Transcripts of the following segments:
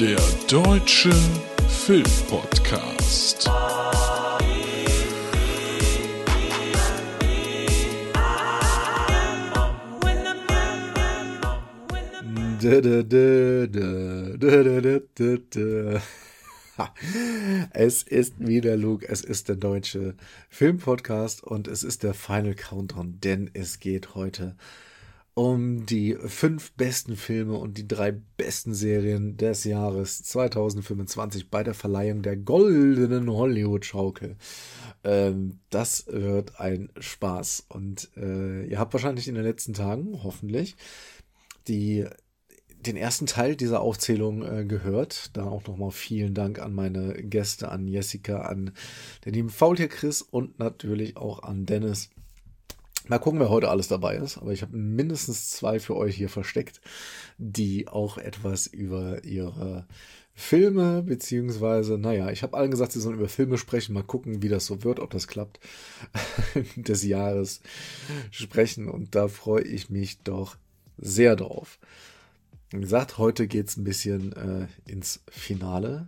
Der Deutsche Filmpodcast. Es ist wieder Luke, es ist der Deutsche Filmpodcast und es ist der Final Countdown, denn es geht heute um die 5 besten Filme und die 3 besten Serien des Jahres 2025 bei der Verleihung der Goldenen Hollywood-Schaukel. Das wird ein Spaß und ihr habt wahrscheinlich in den letzten Tagen, hoffentlich, den ersten Teil dieser Aufzählung gehört. Da auch nochmal vielen Dank an meine Gäste, an Jessica, an den lieben Faultier Chris und natürlich auch an Dennis. Mal gucken, wer heute alles dabei ist, aber ich habe mindestens 2 für euch hier versteckt, die auch etwas über ihre Filme, beziehungsweise, ich habe allen gesagt, sie sollen über Filme sprechen, mal gucken, wie das so wird, ob das klappt, des Jahres sprechen und da freue ich mich doch sehr drauf. Wie gesagt, heute geht es ein bisschen ins Finale,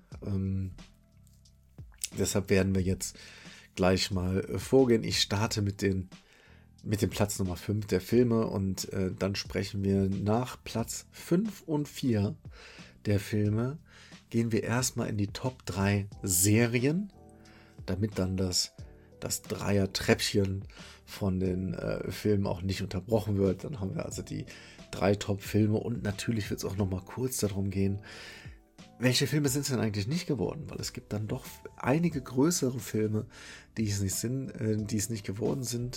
deshalb werden wir jetzt gleich mal vorgehen. Ich starte mit dem Platz Nummer 5 der Filme und dann sprechen wir nach Platz 5 und 4 der Filme, gehen wir erstmal in die Top 3 Serien, damit dann das Dreier-Treppchen von den Filmen auch nicht unterbrochen wird. Dann haben wir also die 3 Top-Filme und natürlich wird es auch nochmal kurz darum gehen, welche Filme sind es denn eigentlich nicht geworden? Weil es gibt dann doch einige größere Filme, die es nicht geworden sind.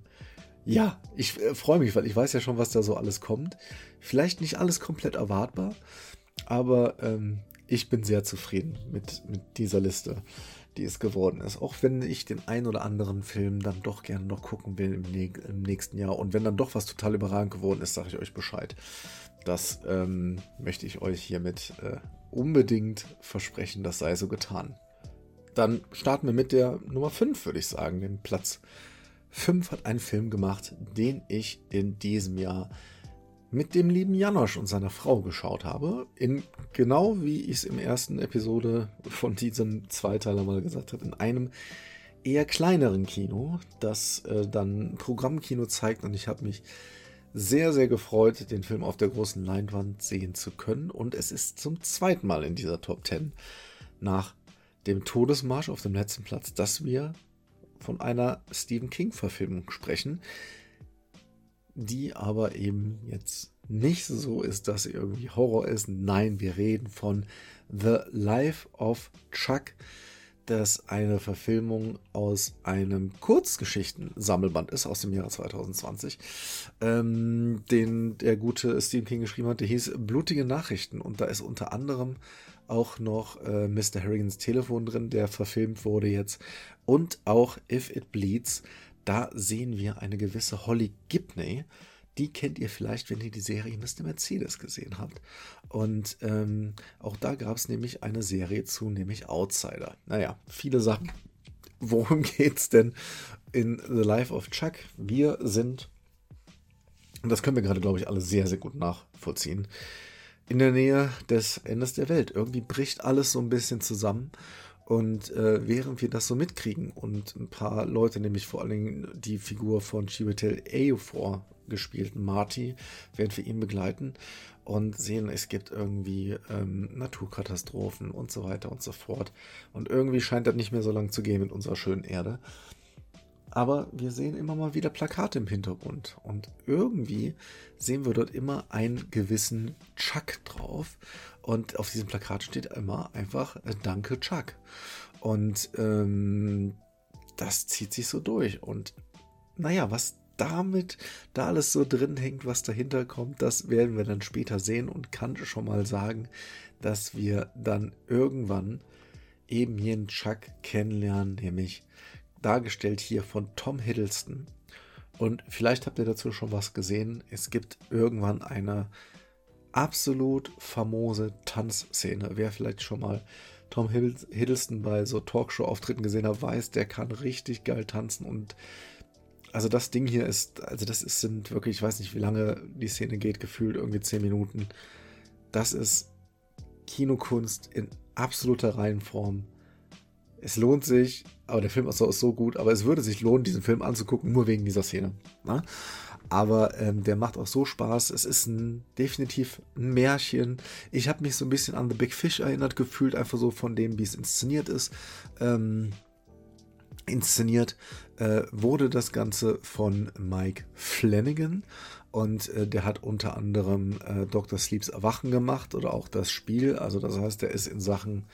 Ich freue mich, weil ich weiß ja schon, was da so alles kommt. Vielleicht nicht alles komplett erwartbar, aber ich bin sehr zufrieden mit dieser Liste, die es geworden ist. Auch wenn ich den ein oder anderen Film dann doch gerne noch gucken will im nächsten Jahr. Und wenn dann doch was total überragend geworden ist, sage ich euch Bescheid. Das möchte ich euch hiermit unbedingt versprechen, das sei so getan. Dann starten wir mit der Nummer 5, würde ich sagen. Den Platz 5 hat einen Film gemacht, den ich in diesem Jahr mit dem lieben Janosch und seiner Frau geschaut habe. Genau wie ich es im ersten Episode von diesem Zweiteiler mal gesagt habe, in einem eher kleineren Kino, das dann Programmkino zeigt. Und ich habe mich sehr, sehr gefreut, den Film auf der großen Leinwand sehen zu können. Und es ist zum zweiten Mal in dieser Top 10 nach dem Todesmarsch auf dem letzten Platz, dass wir von einer Stephen King-Verfilmung sprechen, die aber eben jetzt nicht so ist, dass sie irgendwie Horror ist. Nein, wir reden von The Life of Chuck, das eine Verfilmung aus einem Kurzgeschichten-Sammelband ist aus dem Jahre 2020, den der gute Stephen King geschrieben hat. Der hieß Blutige Nachrichten und da ist unter anderem auch noch Mr. Harrigans Telefon drin, der verfilmt wurde jetzt, und auch If It Bleeds. Da sehen wir eine gewisse Holly Gibney. Die kennt ihr vielleicht, wenn ihr die Serie Mr. Mercedes gesehen habt. Und auch da gab es nämlich eine Serie zu, nämlich Outsider. Viele Sachen. Worum geht's denn in The Life of Chuck? Wir sind, und das können wir gerade, glaube ich, alle sehr, sehr gut nachvollziehen, in der Nähe des Endes der Welt. Irgendwie bricht alles so ein bisschen zusammen. Und während wir das so mitkriegen und ein paar Leute, nämlich vor allen Dingen die Figur von Chiwetel Ejiofor gespielten Marty, werden wir ihn begleiten und sehen, es gibt irgendwie Naturkatastrophen und so weiter und so fort. Und irgendwie scheint das nicht mehr so lang zu gehen mit unserer schönen Erde. Aber wir sehen immer mal wieder Plakate im Hintergrund. Und irgendwie sehen wir dort immer einen gewissen Chuck drauf. Und auf diesem Plakat steht immer einfach Danke Chuck. Und das zieht sich so durch. Und was damit da alles so drin hängt, was dahinter kommt, das werden wir dann später sehen und kann schon mal sagen, dass wir dann irgendwann eben jeden Chuck kennenlernen, nämlich dargestellt hier von Tom Hiddleston. Und vielleicht habt ihr dazu schon was gesehen. Es gibt irgendwann eine absolut famose Tanzszene. Wer vielleicht schon mal Tom Hiddleston bei so Talkshow-Auftritten gesehen hat, weiß, der kann richtig geil tanzen. Und also das Ding hier sind wirklich, ich weiß nicht, wie lange die Szene geht, gefühlt irgendwie 10 Minuten. Das ist Kinokunst in absoluter Reihenform. Es lohnt sich, aber der Film ist so gut, aber es würde sich lohnen, diesen Film anzugucken, nur wegen dieser Szene. Ne? Aber der macht auch so Spaß. Es ist definitiv ein Märchen. Ich habe mich so ein bisschen an The Big Fish erinnert gefühlt, einfach so von dem, wie es inszeniert ist. Inszeniert wurde das Ganze von Mike Flanagan und der hat unter anderem Dr. Sleeps Erwachen gemacht oder auch das Spiel. Also das heißt, der ist in Sachen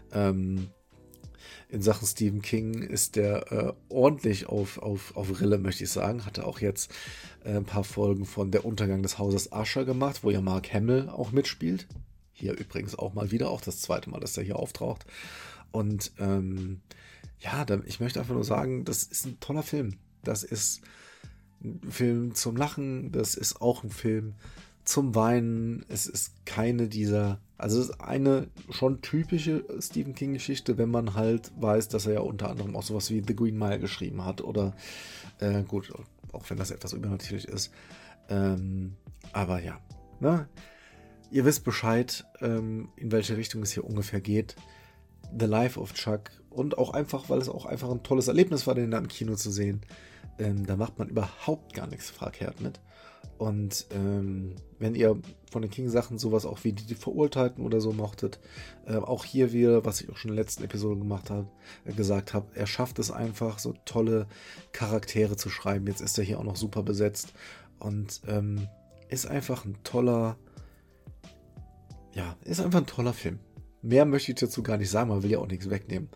Stephen King ist der ordentlich auf Rille, möchte ich sagen. Hatte auch jetzt ein paar Folgen von Der Untergang des Hauses Usher gemacht, wo ja Mark Hamill auch mitspielt. Hier übrigens auch mal wieder, auch das zweite Mal, dass er hier auftaucht. Und ich möchte einfach nur sagen, das ist ein toller Film. Das ist ein Film zum Lachen, das ist auch ein Film zum Weinen. Es ist keine dieser, also es ist eine schon typische Stephen King-Geschichte, wenn man halt weiß, dass er ja unter anderem auch sowas wie The Green Mile geschrieben hat oder gut, auch wenn das etwas übernatürlich ist. Aber ja, ne? Ihr wisst Bescheid, in welche Richtung es hier ungefähr geht. The Life of Chuck und auch einfach, weil es auch einfach ein tolles Erlebnis war, den da im Kino zu sehen. Da macht man überhaupt gar nichts verkehrt mit. Und wenn ihr von den King-Sachen sowas auch wie die Verurteilten oder so mochtet, auch hier wieder, was ich auch schon in der letzten Episode gesagt habe, er schafft es einfach, so tolle Charaktere zu schreiben. Jetzt ist er hier auch noch super besetzt und ist einfach ein toller Film. Mehr möchte ich dazu gar nicht sagen, man will ja auch nichts wegnehmen.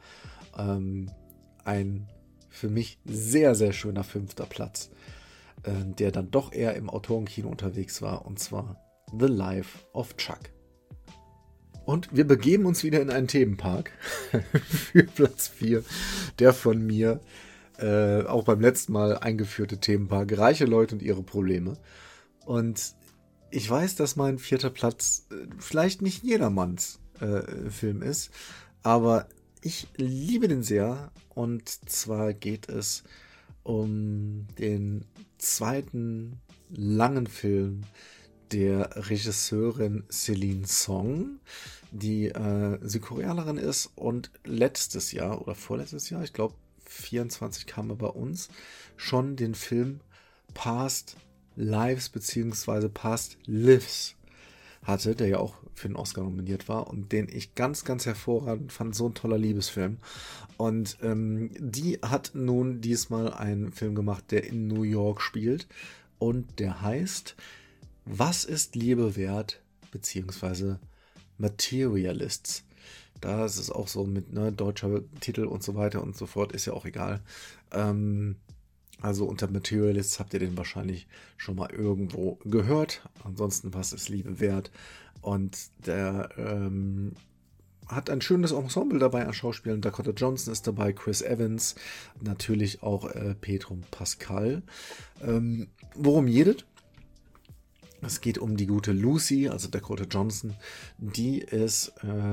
Ein für mich sehr, sehr schöner 5. Platz, der dann doch eher im Autorenkino unterwegs war, und zwar The Life of Chuck. Und wir begeben uns wieder in einen Themenpark für Platz 4, der von mir auch beim letzten Mal eingeführte Themenpark, reiche Leute und ihre Probleme. Und ich weiß, dass mein 4. Platz vielleicht nicht jedermanns Film ist, aber ich liebe den sehr, und zwar geht es um den zweiten langen Film der Regisseurin Celine Song, die Südkoreanerin ist und letztes Jahr oder vorletztes Jahr, ich glaube 24 kam er bei uns, schon den Film Past Lives bzw. Past Lives hatte, der ja auch für den Oscar nominiert war und den ich ganz, ganz hervorragend fand. So ein toller Liebesfilm. Und die hat nun diesmal einen Film gemacht, der in New York spielt und der heißt Was ist Liebe wert? Beziehungsweise Materialists. Da ist es auch so mit deutscher Titel und so weiter und so fort, ist ja auch egal. Also unter Materialists habt ihr den wahrscheinlich schon mal irgendwo gehört. Ansonsten, was ist Liebe wert? Und der hat ein schönes Ensemble dabei an Schauspielern. Dakota Johnson ist dabei, Chris Evans, natürlich auch Pedro Pascal. Worum geht es? Es geht um die gute Lucy, also Dakota Johnson. Die ist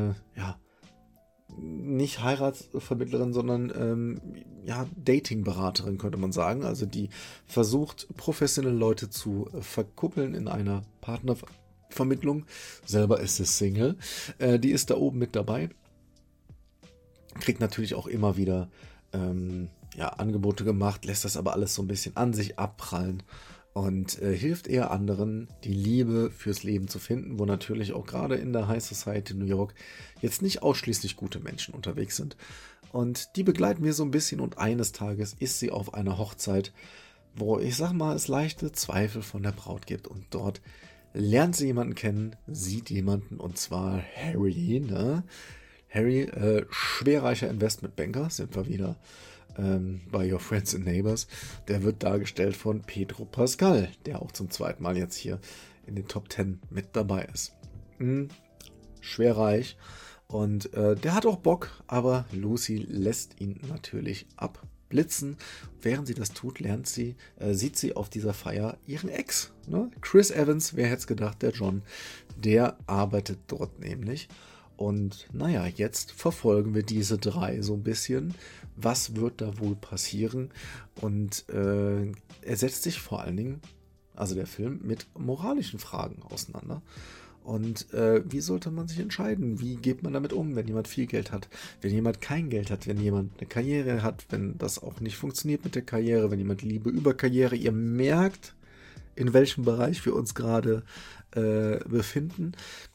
nicht Heiratsvermittlerin, sondern Datingberaterin, könnte man sagen. Also die versucht, professionelle Leute zu verkuppeln in einer Partnervermittlung. Selber ist es Single. Die ist da oben mit dabei. Kriegt natürlich auch immer wieder Angebote gemacht, lässt das aber alles so ein bisschen an sich abprallen. Und hilft eher anderen, die Liebe fürs Leben zu finden, wo natürlich auch gerade in der High Society New York jetzt nicht ausschließlich gute Menschen unterwegs sind. Und die begleiten wir so ein bisschen, und eines Tages ist sie auf einer Hochzeit, wo ich sag mal, es leichte Zweifel von der Braut gibt. Und dort lernt sie jemanden kennen, sieht jemanden, und zwar Harry. Harry, schwerreicher Investmentbanker, sind wir wieder bei Your Friends and Neighbors. Der wird dargestellt von Pedro Pascal, der auch zum zweiten Mal jetzt hier in den Top 10 mit dabei ist. Schwerreich. Und der hat auch Bock, aber Lucy lässt ihn natürlich abblitzen. Während sie das tut, sieht sie auf dieser Feier ihren Ex. Ne? Chris Evans, wer hätte es gedacht, der John, der arbeitet dort nämlich. Und naja, jetzt verfolgen wir diese drei so ein bisschen. Was wird da wohl passieren? Und er setzt sich vor allen Dingen, also der Film, mit moralischen Fragen auseinander. Und wie sollte man sich entscheiden? Wie geht man damit um, wenn jemand viel Geld hat, wenn jemand kein Geld hat, wenn jemand eine Karriere hat, wenn das auch nicht funktioniert mit der Karriere, wenn jemand Liebe über Karriere, ihr merkt, in welchem Bereich wir uns gerade befinden.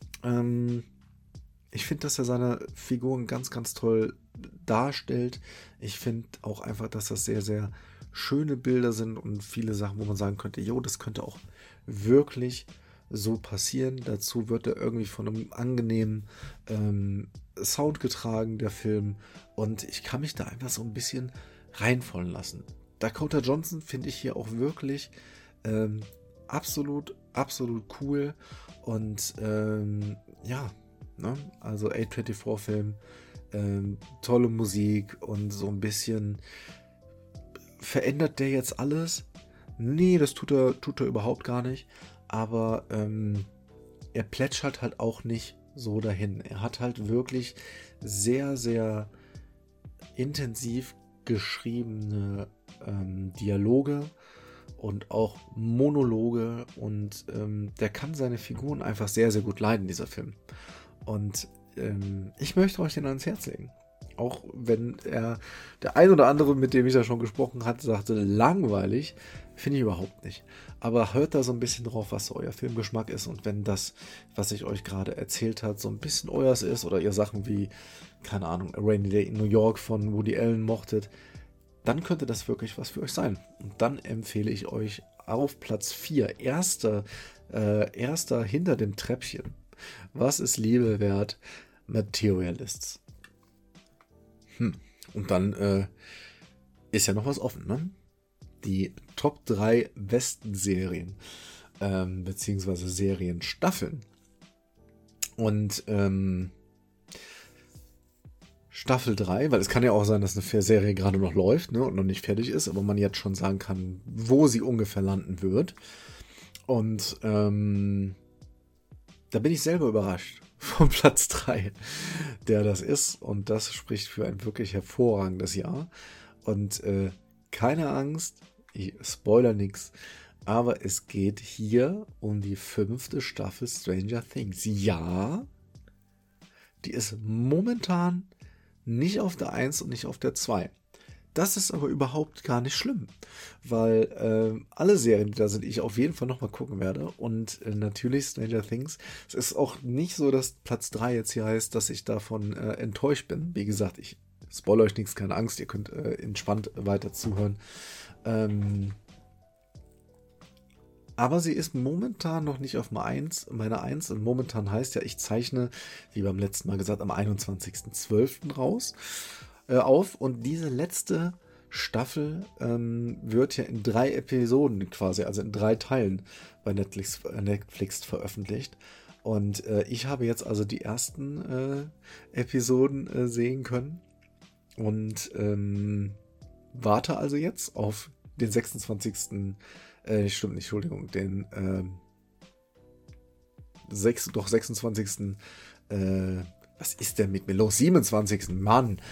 Ich finde, dass er seine Figuren ganz, ganz toll darstellt. Ich finde auch einfach, dass das sehr, sehr schöne Bilder sind und viele Sachen, wo man sagen könnte, jo, das könnte auch wirklich so passieren. Dazu wird er irgendwie von einem angenehmen Sound getragen, der Film. Und ich kann mich da einfach so ein bisschen reinfallen lassen. Dakota Johnson finde ich hier auch wirklich absolut, absolut cool. Und ja, ne? Also A24-Film, tolle Musik und so ein bisschen verändert der jetzt alles? Nee, das tut er überhaupt gar nicht. Aber er plätschert halt auch nicht so dahin. Er hat halt wirklich sehr, sehr intensiv geschriebene Dialoge und auch Monologe und der kann seine Figuren einfach sehr, sehr gut leiden, dieser Film. Und ich möchte euch den ans Herz legen. Auch wenn der ein oder andere, mit dem ich ja schon gesprochen hatte, sagte, langweilig, finde ich überhaupt nicht. Aber hört da so ein bisschen drauf, was so euer Filmgeschmack ist. Und wenn das, was ich euch gerade erzählt habe, so ein bisschen euers ist oder ihr Sachen wie, keine Ahnung, A Rainy Day in New York von Woody Allen mochtet, dann könnte das wirklich was für euch sein. Und dann empfehle ich euch auf Platz 4, erster hinter dem Treppchen. Was ist Liebe wert? Materialists. Und dann ist ja noch was offen, ne? Die Top 3 besten Serien, beziehungsweise Serienstaffeln. Und Staffel 3, weil es kann ja auch sein, dass eine Serie gerade noch läuft, ne, und noch nicht fertig ist, aber man jetzt schon sagen kann, wo sie ungefähr landen wird. Und da bin ich selber überrascht vom Platz 3, der das ist. Und das spricht für ein wirklich hervorragendes Jahr. Und keine Angst, ich spoiler nichts, aber es geht hier um die 5. Staffel Stranger Things. Ja, die ist momentan nicht auf der 1 und nicht auf der 2. Das ist aber überhaupt gar nicht schlimm, weil alle Serien, die da sind, ich auf jeden Fall nochmal gucken werde. Und natürlich Stranger Things. Es ist auch nicht so, dass Platz 3 jetzt hier heißt, dass ich davon enttäuscht bin. Wie gesagt, ich spoilere euch nichts, keine Angst, ihr könnt entspannt weiter zuhören. Aber sie ist momentan noch nicht auf meiner 1. Und momentan heißt ja, ich zeichne, wie beim letzten Mal gesagt, am 21.12. auf. Und diese letzte Staffel wird ja in 3 Episoden quasi, also in 3 Teilen bei Netflix veröffentlicht. Und ich habe jetzt also die ersten Episoden sehen können. Und warte also jetzt auf den 26. Stimmt nicht, Entschuldigung, den 26. Was ist denn mit mir los? 27. Mann!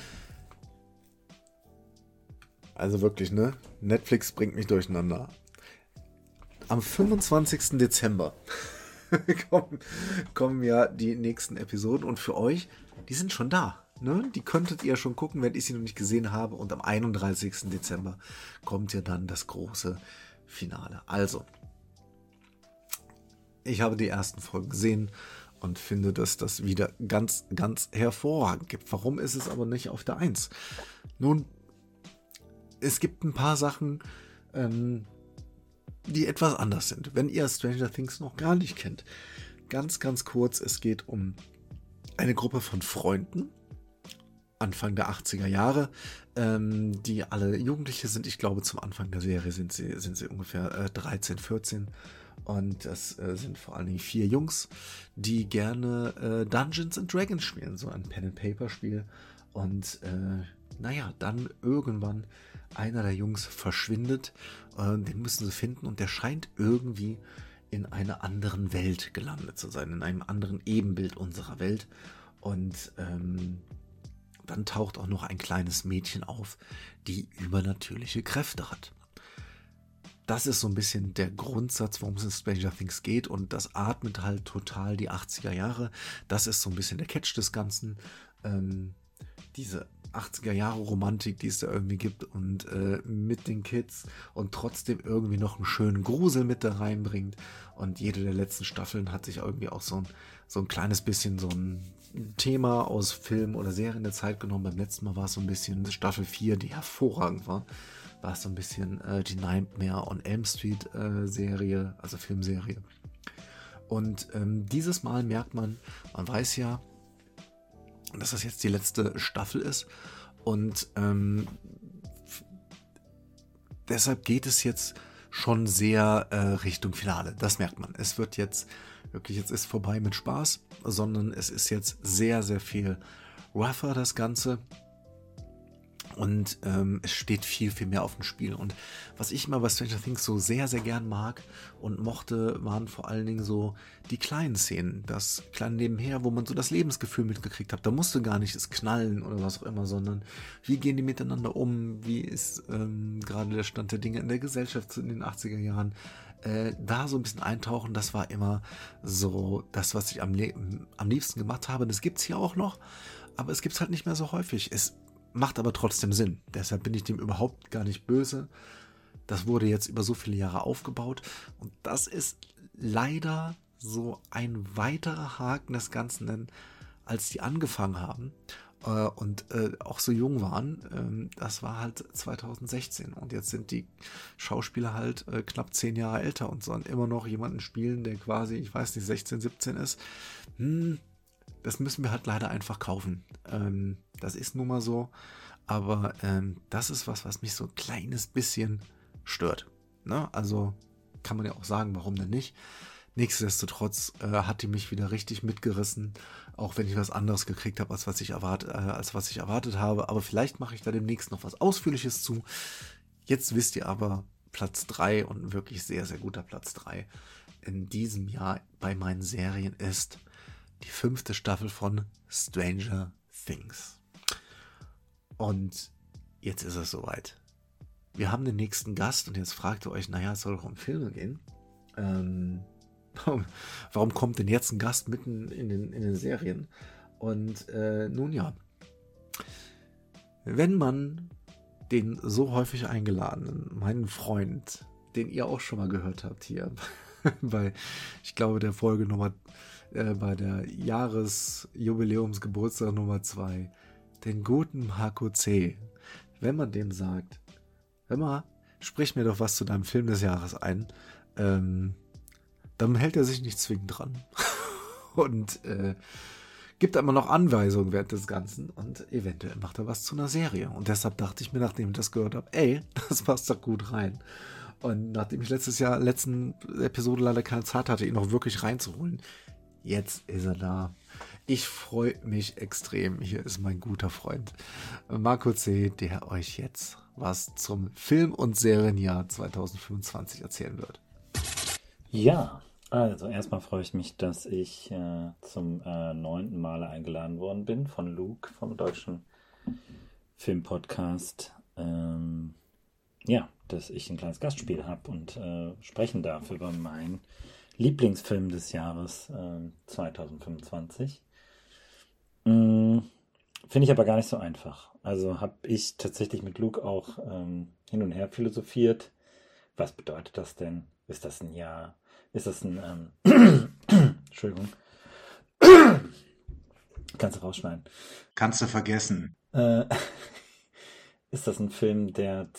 Also wirklich, ne? Netflix bringt mich durcheinander. Am 25. Dezember kommen ja die nächsten Episoden und für euch, die sind schon da. Ne? Die könntet ihr schon gucken, wenn ich sie noch nicht gesehen habe. Und am 31. Dezember kommt ja dann das große Finale. Also, ich habe die ersten Folgen gesehen und finde, dass das wieder ganz, ganz hervorragend gibt. Warum ist es aber nicht auf der 1? Nun, es gibt ein paar Sachen, die etwas anders sind. Wenn ihr Stranger Things noch gar nicht kennt, ganz, ganz kurz, es geht um eine Gruppe von Freunden, Anfang der 80er Jahre, die alle Jugendliche sind. Ich glaube, zum Anfang der Serie sind sie ungefähr 13, 14. Und das sind vor allen Dingen 4 Jungs, die gerne Dungeons and Dragons spielen, so ein Pen-and-Paper-Spiel. Und dann irgendwann einer der Jungs verschwindet, den müssen sie finden und der scheint irgendwie in einer anderen Welt gelandet zu sein, in einem anderen Ebenbild unserer Welt. Und dann taucht auch noch ein kleines Mädchen auf, die übernatürliche Kräfte hat. das ist so ein bisschen der Grundsatz, worum es in Stranger Things geht, und das atmet halt total die 80er Jahre. Das ist so ein bisschen der Catch des Ganzen. Diese 80er Jahre Romantik, die es da irgendwie gibt, und mit den Kids und trotzdem irgendwie noch einen schönen Grusel mit da reinbringt. Und jede der letzten Staffeln hat sich irgendwie auch so ein kleines bisschen so ein Thema aus Film oder Serien der Zeit genommen. Beim letzten Mal war es so ein bisschen Staffel 4, die hervorragend war es so ein bisschen die Nightmare on Elm Street Serie, also Filmserie. Und dieses Mal merkt man weiß ja, dass das jetzt die letzte Staffel ist, und deshalb geht es jetzt schon sehr Richtung Finale. Das merkt man. Es wird jetzt wirklich, jetzt ist vorbei mit Spaß, sondern es ist jetzt sehr, sehr viel rougher, das Ganze. Und es steht viel, viel mehr auf dem Spiel. Und was ich immer bei Stranger Things so sehr, sehr gern mag und mochte, waren vor allen Dingen so die kleinen Szenen. Das kleine Nebenher, wo man so das Lebensgefühl mitgekriegt hat. Da musste gar nicht das Knallen oder was auch immer, sondern wie gehen die miteinander um? Wie ist gerade der Stand der Dinge in der Gesellschaft in den 80er Jahren? Da so ein bisschen eintauchen, das war immer so das, was ich am liebsten gemacht habe. Das gibt es hier auch noch, aber es gibt es halt nicht mehr so häufig. Es macht aber trotzdem Sinn. Deshalb bin ich dem überhaupt gar nicht böse. Das wurde jetzt über so viele Jahre aufgebaut. Und das ist leider so ein weiterer Haken des Ganzen, denn als die angefangen haben und auch so jung waren, das war halt 2016. Und jetzt sind die Schauspieler halt knapp 10 Jahre älter und sollen immer noch jemanden spielen, der quasi, ich weiß nicht, 16, 17 ist. Das müssen wir halt leider einfach kaufen. Das ist nun mal so. Aber das ist was mich so ein kleines bisschen stört. Ne? Also kann man ja auch sagen, warum denn nicht. Nichtsdestotrotz hat die mich wieder richtig mitgerissen. Auch wenn ich was anderes gekriegt habe, als was ich erwartet habe. Aber vielleicht mache ich da demnächst noch was Ausführliches zu. Jetzt wisst ihr aber, Platz 3 und ein wirklich sehr, sehr guter Platz 3 in diesem Jahr bei meinen Serien ist die 5. Staffel von Stranger Things. Und jetzt ist es soweit. Wir haben den nächsten Gast und jetzt fragt ihr euch, naja, es soll doch um Filme gehen. Warum kommt denn jetzt ein Gast mitten in den Serien? Und nun ja, wenn man den so häufig eingeladenen, meinen Freund, den ihr auch schon mal gehört habt hier, bei, ich glaube, der Folge Nummer bei der Jahresjubiläumsgeburtstag Nummer 2, den guten Marco C. Wenn man dem sagt, hör mal, sprich mir doch was zu deinem Film des Jahres ein, dann hält er sich nicht zwingend dran. Und gibt aber noch Anweisungen während des Ganzen und eventuell macht er was zu einer Serie. Und deshalb dachte ich mir, nachdem ich das gehört habe, ey, das passt doch gut rein. Und nachdem ich letzten Episode leider keine Zeit hatte, ihn noch wirklich reinzuholen, jetzt ist er da. Ich freue mich extrem. Hier ist mein guter Freund Marco C., der euch jetzt was zum Film- und Serienjahr 2025 erzählen wird. Ja, also erstmal freue ich mich, dass ich zum 9. Male eingeladen worden bin von Luke vom deutschen Filmpodcast. Ja, dass ich ein kleines Gastspiel habe und sprechen darf über meinen Lieblingsfilm des Jahres 2025. Finde ich aber gar nicht so einfach. Also habe ich tatsächlich mit Luke auch hin und her philosophiert. Was bedeutet das denn? Ist das ein Jahr? Ist das ein Entschuldigung. Kannst du rausschneiden. Kannst du vergessen. Ist das ein Film, der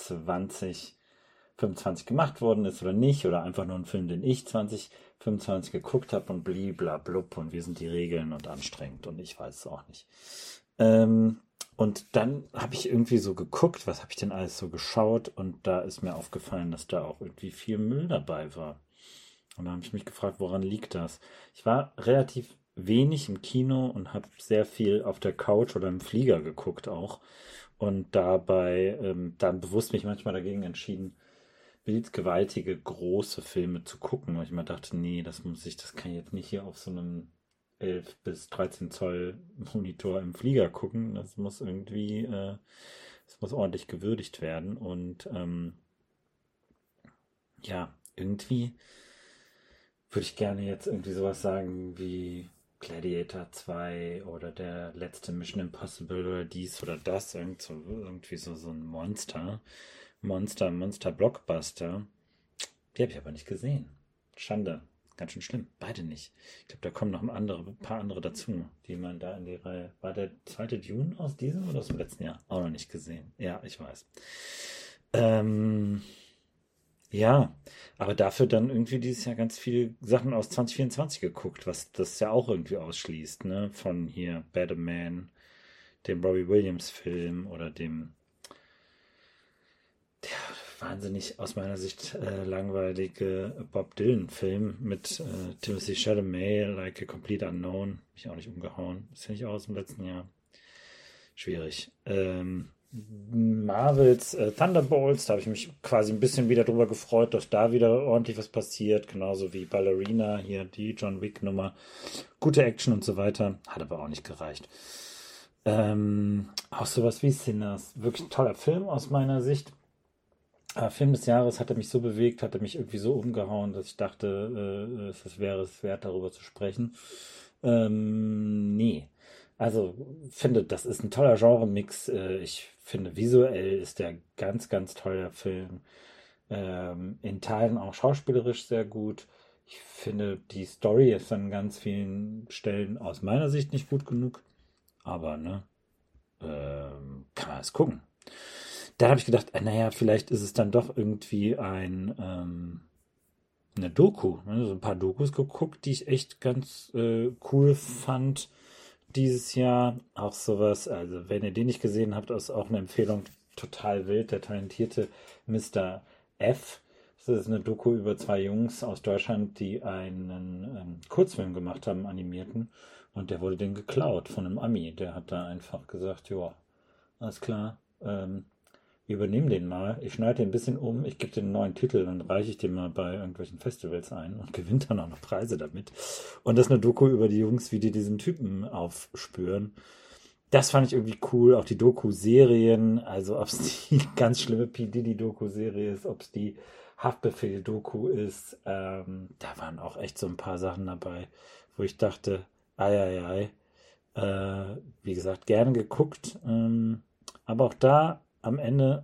2025 gemacht worden ist oder nicht? Oder einfach nur ein Film, den ich 2025 geguckt habe und bliblablub und wir sind die Regeln und anstrengend und ich weiß es auch nicht. Und dann habe ich irgendwie so geguckt, was habe ich denn alles so geschaut, und da ist mir aufgefallen, dass da auch irgendwie viel Müll dabei war. Und da habe ich mich gefragt, woran liegt das? Ich war relativ wenig im Kino und habe sehr viel auf der Couch oder im Flieger geguckt auch. Und dabei dann bewusst mich manchmal dagegen entschieden, bildgewaltige, große Filme zu gucken. Weil ich immer dachte, nee, das kann ich jetzt nicht hier auf so einem 11 bis 13 Zoll Monitor im Flieger gucken. Das muss irgendwie, das muss ordentlich gewürdigt werden. Und ja, irgendwie würde ich gerne jetzt irgendwie sowas sagen wie Gladiator 2 oder der letzte Mission Impossible oder dies oder das. Irgendwie so ein Monster-Blockbuster. Die habe ich aber nicht gesehen. Schande. Ganz schön schlimm. Beide nicht. Ich glaube, da kommen noch ein paar andere dazu, die man da in die Reihe. War der zweite Dune aus diesem oder aus dem letzten Jahr? Auch noch nicht gesehen. Ja, ich weiß. Ähm, ja, aber dafür dann irgendwie dieses Jahr ganz viele Sachen aus 2024 geguckt, was das ja auch irgendwie ausschließt, ne? Von hier Better Man, dem Robbie Williams Film oder dem wahnsinnig aus meiner Sicht langweilige Bob Dylan Film mit Timothée Chalamet, Like a Complete Unknown. Mich auch nicht umgehauen. Ist ja nicht aus dem letzten Jahr. Schwierig. Marvels Thunderbolts, da habe ich mich quasi ein bisschen wieder drüber gefreut, dass da wieder ordentlich was passiert, genauso wie Ballerina, hier die John Wick Nummer, gute Action und so weiter, hat aber auch nicht gereicht. Auch sowas wie Sinners, wirklich ein toller Film aus meiner Sicht. Film des Jahres hatte mich so bewegt, hatte mich irgendwie so umgehauen, dass ich dachte, es wäre es wert, darüber zu sprechen. Nee. Also, finde, das ist ein toller Genre-Mix. Ich finde, visuell ist der ganz, ganz toller Film. In Teilen auch schauspielerisch sehr gut. Ich finde, die Story ist an ganz vielen Stellen aus meiner Sicht nicht gut genug. Aber, ne, kann man es gucken. Dann habe ich gedacht, naja, vielleicht ist es dann doch irgendwie eine Doku. Ne? So ein paar Dokus geguckt, die ich echt ganz cool fand dieses Jahr. Auch sowas, also wenn ihr den nicht gesehen habt, ist auch eine Empfehlung. Total wild, der talentierte Mr. F. Das ist eine Doku über zwei Jungs aus Deutschland, die einen Kurzfilm gemacht haben, animierten. Und der wurde denen geklaut von einem Ami. Der hat da einfach gesagt, ja, alles klar, wir übernehmen den mal. Ich schneide den ein bisschen um, ich gebe den einen neuen Titel, dann reiche ich den mal bei irgendwelchen Festivals ein und gewinne dann auch noch Preise damit. Und das ist eine Doku über die Jungs, wie die diesen Typen aufspüren. Das fand ich irgendwie cool. Auch die Doku-Serien, also ob es die ganz schlimme P. Diddy-Doku-Serie ist, ob es die Haftbefehl-Doku ist. Da waren auch echt so ein paar Sachen dabei, wo ich dachte, ei, ei, ei. Wie gesagt, gerne geguckt. Aber auch da am Ende,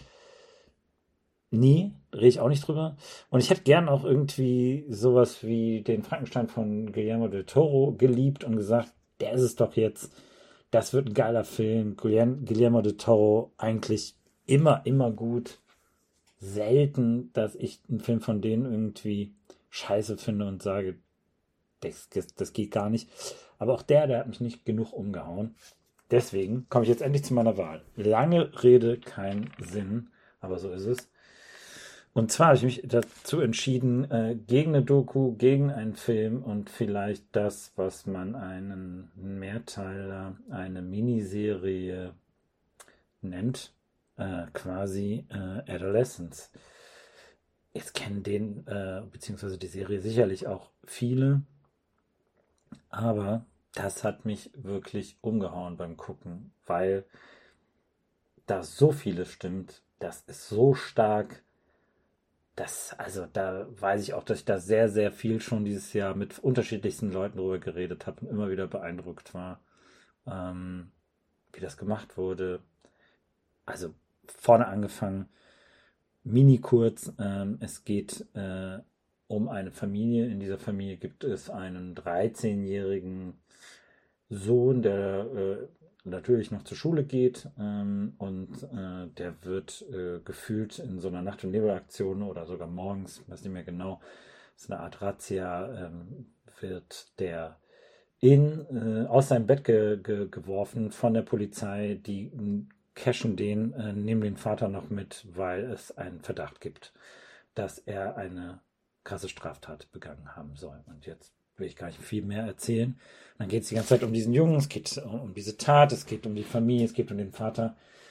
nee, rede ich auch nicht drüber. Und ich hätte gern auch irgendwie sowas wie den Frankenstein von Guillermo del Toro geliebt und gesagt, der ist es doch jetzt. Das wird ein geiler Film. Guillermo del Toro eigentlich immer gut. Selten, dass ich einen Film von denen irgendwie scheiße finde und sage, das geht gar nicht. Aber auch der hat mich nicht genug umgehauen. Deswegen komme ich jetzt endlich zu meiner Wahl. Lange Rede, kein Sinn, aber so ist es. Und zwar habe ich mich dazu entschieden, gegen eine Doku, gegen einen Film und vielleicht das, was man einen Mehrteiler, eine Miniserie nennt, quasi Adolescence. Jetzt kennen den, beziehungsweise die Serie sicherlich auch viele, aber das hat mich wirklich umgehauen beim Gucken, weil da so vieles stimmt. Das ist so stark. Also da weiß ich auch, dass ich da sehr viel schon dieses Jahr mit unterschiedlichsten Leuten drüber geredet habe und immer wieder beeindruckt war, wie das gemacht wurde. Also vorne angefangen, mini kurz. Es geht um eine Familie. In dieser Familie gibt es einen 13-jährigen Sohn, der natürlich noch zur Schule geht und der wird gefühlt in so einer Nacht- und Nebelaktion oder sogar morgens, weiß nicht mehr genau, ist eine Art Razzia, wird der aus seinem Bett geworfen von der Polizei, die cashen den, nehmen den Vater noch mit, weil es einen Verdacht gibt, dass er eine krasse Straftat begangen haben soll. Und jetzt will ich gar nicht viel mehr erzählen. Dann geht es die ganze Zeit um diesen Jungen, es geht um diese Tat, es geht um die Familie, es geht um den Vater.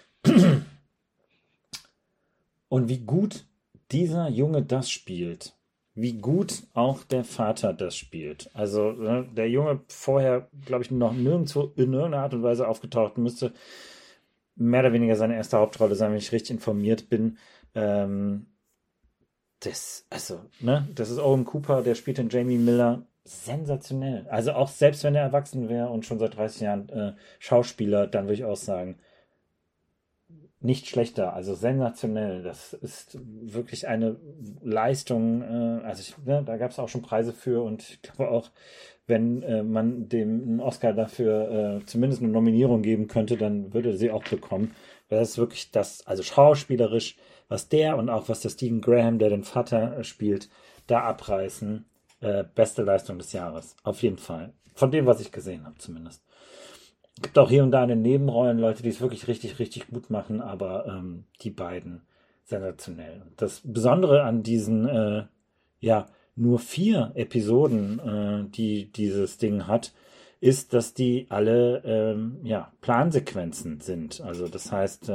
Und wie gut dieser Junge das spielt, wie gut auch der Vater das spielt. Also der Junge vorher, glaube ich, noch nirgendwo in irgendeiner Art und Weise aufgetaucht, müsste mehr oder weniger seine erste Hauptrolle sein, wenn ich richtig informiert bin. das ist Owen Cooper, der spielt den Jamie Miller sensationell. Also auch selbst wenn er erwachsen wäre und schon seit 30 Jahren Schauspieler, dann würde ich auch sagen, nicht schlechter, also sensationell. Das ist wirklich eine Leistung. Da gab es auch schon Preise für und ich glaube auch, wenn man dem einen Oscar dafür zumindest eine Nominierung geben könnte, dann würde sie auch bekommen. Weil das ist wirklich also schauspielerisch, was der und auch was der Stephen Graham, der den Vater spielt, da abreißen. Beste Leistung des Jahres. Auf jeden Fall. Von dem, was ich gesehen habe, zumindest. Gibt auch hier und da in den Nebenrollen Leute, die es wirklich richtig, richtig gut machen, aber die beiden sensationell. Das Besondere an diesen, nur 4 Episoden, die dieses Ding hat, ist, dass die alle, Plansequenzen sind. Also das heißt,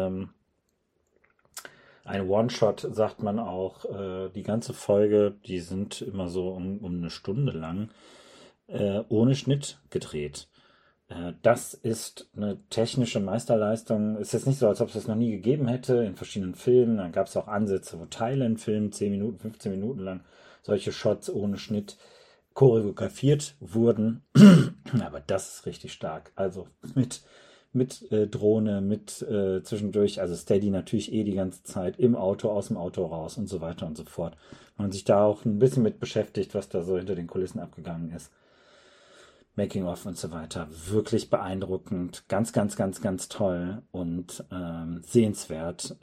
ein One-Shot sagt man auch, die ganze Folge, die sind immer so um eine Stunde lang, ohne Schnitt gedreht. Das ist eine technische Meisterleistung. Es ist jetzt nicht so, als ob es das noch nie gegeben hätte in verschiedenen Filmen. Dann gab es auch Ansätze, wo Teile in Filmen 10 Minuten, 15 Minuten lang solche Shots ohne Schnitt choreografiert wurden. Aber das ist richtig stark. Also mit Drohne, mit zwischendurch, also Steady natürlich die ganze Zeit im Auto, aus dem Auto raus und so weiter und so fort. Wenn man sich da auch ein bisschen mit beschäftigt, was da so hinter den Kulissen abgegangen ist. Making-of und so weiter. Wirklich beeindruckend. Ganz, ganz, ganz, ganz toll und sehenswert.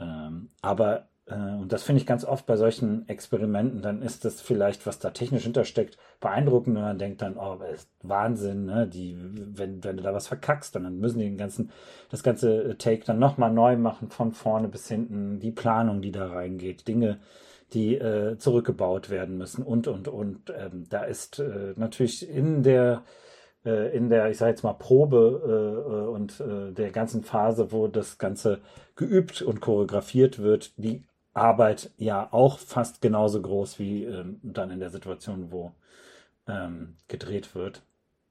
Und das finde ich ganz oft bei solchen Experimenten, dann ist das vielleicht, was da technisch hintersteckt, beeindruckend und man denkt dann, oh, das ist Wahnsinn, ne? Wenn du da was verkackst, dann müssen die das ganze Take dann nochmal neu machen, von vorne bis hinten, die Planung, die da reingeht, Dinge, die zurückgebaut werden müssen und. Da ist natürlich in der, ich sage jetzt mal, Probe und der ganzen Phase, wo das Ganze geübt und choreografiert wird, die Arbeit ja auch fast genauso groß wie dann in der Situation, wo gedreht wird.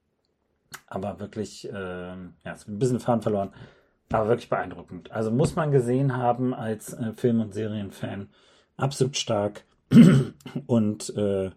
Aber wirklich, ist ein bisschen Faden verloren, aber wirklich beeindruckend. Also muss man gesehen haben als Film- und Serienfan. Absolut stark. Und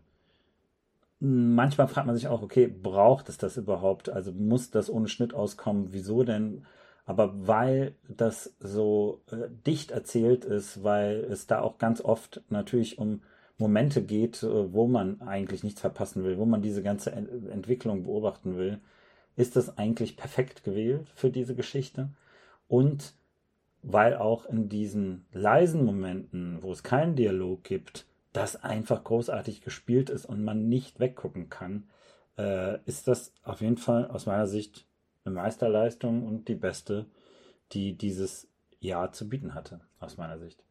manchmal fragt man sich auch, okay, braucht es das überhaupt? Also muss das ohne Schnitt auskommen? Wieso denn? Aber weil das so dicht erzählt ist, weil es da auch ganz oft natürlich um Momente geht, wo man eigentlich nichts verpassen will, wo man diese ganze Entwicklung beobachten will, ist das eigentlich perfekt gewählt für diese Geschichte. Und weil auch in diesen leisen Momenten, wo es keinen Dialog gibt, das einfach großartig gespielt ist und man nicht weggucken kann, ist das auf jeden Fall aus meiner Sicht eine Meisterleistung und die beste, die dieses Jahr zu bieten hatte, aus meiner Sicht.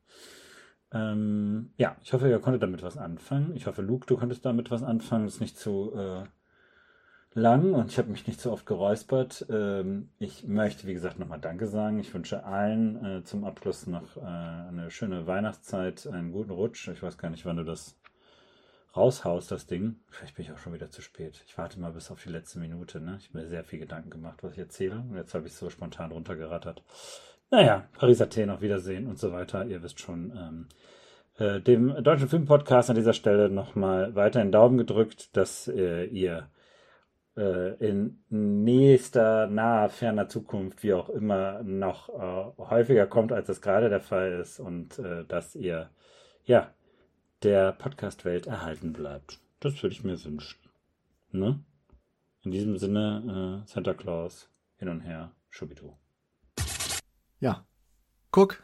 Ich hoffe, ihr konntet damit was anfangen. Ich hoffe, Luke, du konntest damit was anfangen. Das ist nicht zu lang und ich habe mich nicht so oft geräuspert. Ich möchte, wie gesagt, nochmal Danke sagen. Ich wünsche allen zum Abschluss noch eine schöne Weihnachtszeit, einen guten Rutsch. Ich weiß gar nicht, wann du das raushaust, das Ding. Vielleicht bin ich auch schon wieder zu spät. Ich warte mal bis auf die letzte Minute. Ne? Ich habe mir sehr viel Gedanken gemacht, was ich erzähle. Und jetzt habe ich es so spontan runtergerattert. Naja, Paris, Athen, auf Wiedersehen und so weiter. Ihr wisst schon, dem Deutschen Filmpodcast an dieser Stelle nochmal weiterhin Daumen gedrückt, dass ihr in nächster, naher, ferner Zukunft, wie auch immer, noch häufiger kommt, als das gerade der Fall ist und dass ihr, der Podcast-Welt erhalten bleibt. Das würde ich mir wünschen. Ne? In diesem Sinne, Santa Claus, hin und her, Schubidu. Ja, guck.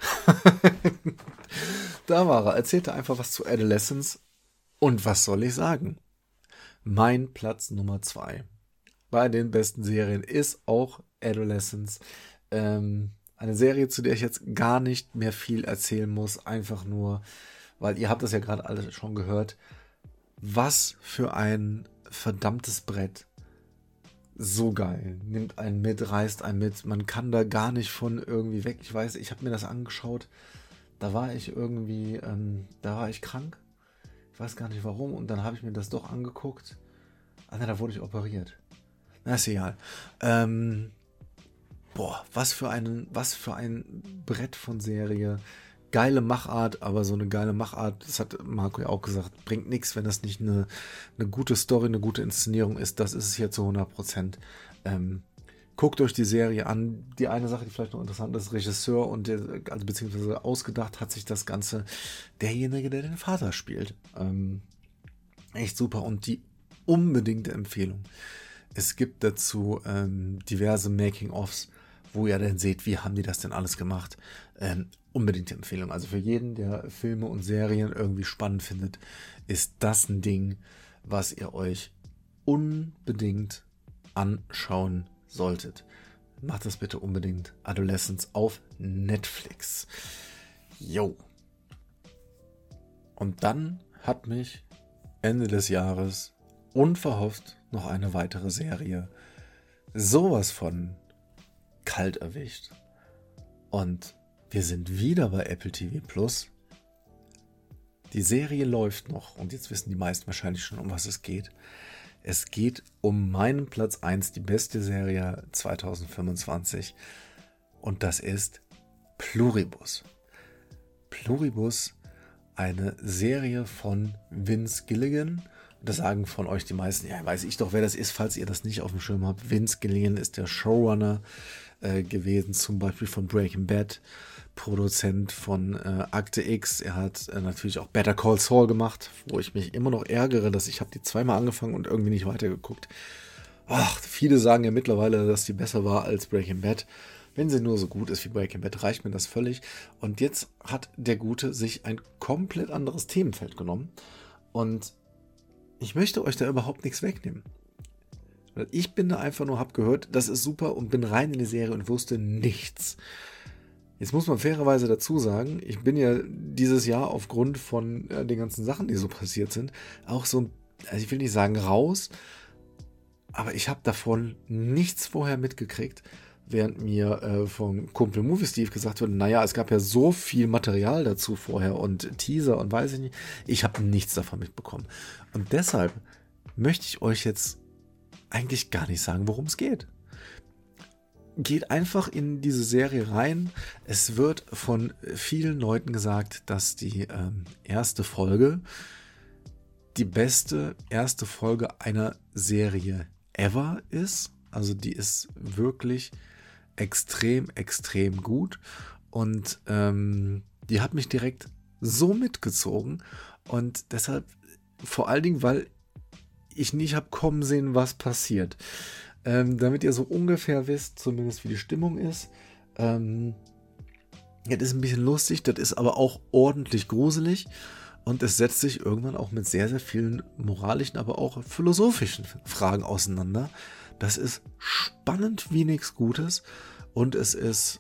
Da war er. Erzählte einfach was zu Adolescence. Und was soll ich sagen? Mein Platz Nummer 2 bei den besten Serien ist auch Adolescence. Eine Serie, zu der ich jetzt gar nicht mehr viel erzählen muss. Einfach nur, weil ihr habt das ja gerade alle schon gehört. Was für ein verdammtes Brett. So geil. Nimmt einen mit, reißt einen mit. Man kann da gar nicht von irgendwie weg. Ich weiß, ich habe mir das angeschaut. Da war ich irgendwie, da war ich krank. Ich weiß gar nicht warum. Und dann habe ich mir das doch angeguckt. Da wurde ich operiert. Na, ist egal. Was für ein Brett von Serie. geile Machart, aber so eine geile Machart, das hat Marco ja auch gesagt, bringt nichts, wenn das nicht eine gute Story, eine gute Inszenierung ist. Das ist es hier zu 100%. Guckt euch die Serie an. Die eine Sache, die vielleicht noch interessant ist, Regisseur und also beziehungsweise ausgedacht hat sich das Ganze derjenige, der den Vater spielt. Echt super und die unbedingte Empfehlung. Es gibt dazu diverse Making-ofs, wo ihr dann seht, wie haben die das denn alles gemacht. Unbedingte Empfehlung. Also für jeden, der Filme und Serien irgendwie spannend findet, ist das ein Ding, was ihr euch unbedingt anschauen solltet. Macht das bitte unbedingt. Adolescence auf Netflix. Jo. Und dann hat mich Ende des Jahres unverhofft noch eine weitere Serie sowas von kalt erwischt. Und wir sind wieder bei Apple TV Plus. Die Serie läuft noch und jetzt wissen die meisten wahrscheinlich schon, um was es geht. Es geht um meinen Platz 1, die beste Serie 2025 und das ist Pluribus. Pluribus, eine Serie von Vince Gilligan. Das sagen von euch die meisten, ja, weiß ich doch, wer das ist, falls ihr das nicht auf dem Schirm habt. Vince Gilligan ist der Showrunner gewesen, zum Beispiel von Breaking Bad, Produzent von Akte X. Er hat natürlich auch Better Call Saul gemacht, wo ich mich immer noch ärgere, dass ich habe die zweimal angefangen und irgendwie nicht weitergeguckt. Ach, viele sagen ja mittlerweile, dass die besser war als Breaking Bad. Wenn sie nur so gut ist wie Breaking Bad, reicht mir das völlig. Und jetzt hat der Gute sich ein komplett anderes Themenfeld genommen. Und ich möchte euch da überhaupt nichts wegnehmen. Ich bin da einfach nur, hab gehört, das ist super und bin rein in die Serie und wusste nichts. Jetzt muss man fairerweise dazu sagen, ich bin ja dieses Jahr aufgrund von den ganzen Sachen, die so passiert sind, auch so, also ich will nicht sagen raus, aber ich habe davon nichts vorher mitgekriegt, während mir vom Kumpel Movie Steve gesagt wurde, naja, es gab ja so viel Material dazu vorher und Teaser und weiß ich nicht, ich habe nichts davon mitbekommen. Und deshalb möchte ich euch jetzt eigentlich gar nicht sagen, worum es geht. Geht einfach in diese Serie rein. Es wird von vielen Leuten gesagt, dass die erste Folge die beste erste Folge einer Serie ever ist. Also die ist wirklich extrem, extrem gut. Und die hat mich direkt so mitgezogen. Und deshalb vor allen Dingen, weil ich nicht habe kommen sehen, was passiert. Damit ihr so ungefähr wisst, zumindest wie die Stimmung ist. Das ist ein bisschen lustig, das ist aber auch ordentlich gruselig. Und es setzt sich irgendwann auch mit sehr, sehr vielen moralischen, aber auch philosophischen Fragen auseinander. Das ist spannend wie nichts Gutes. Und es ist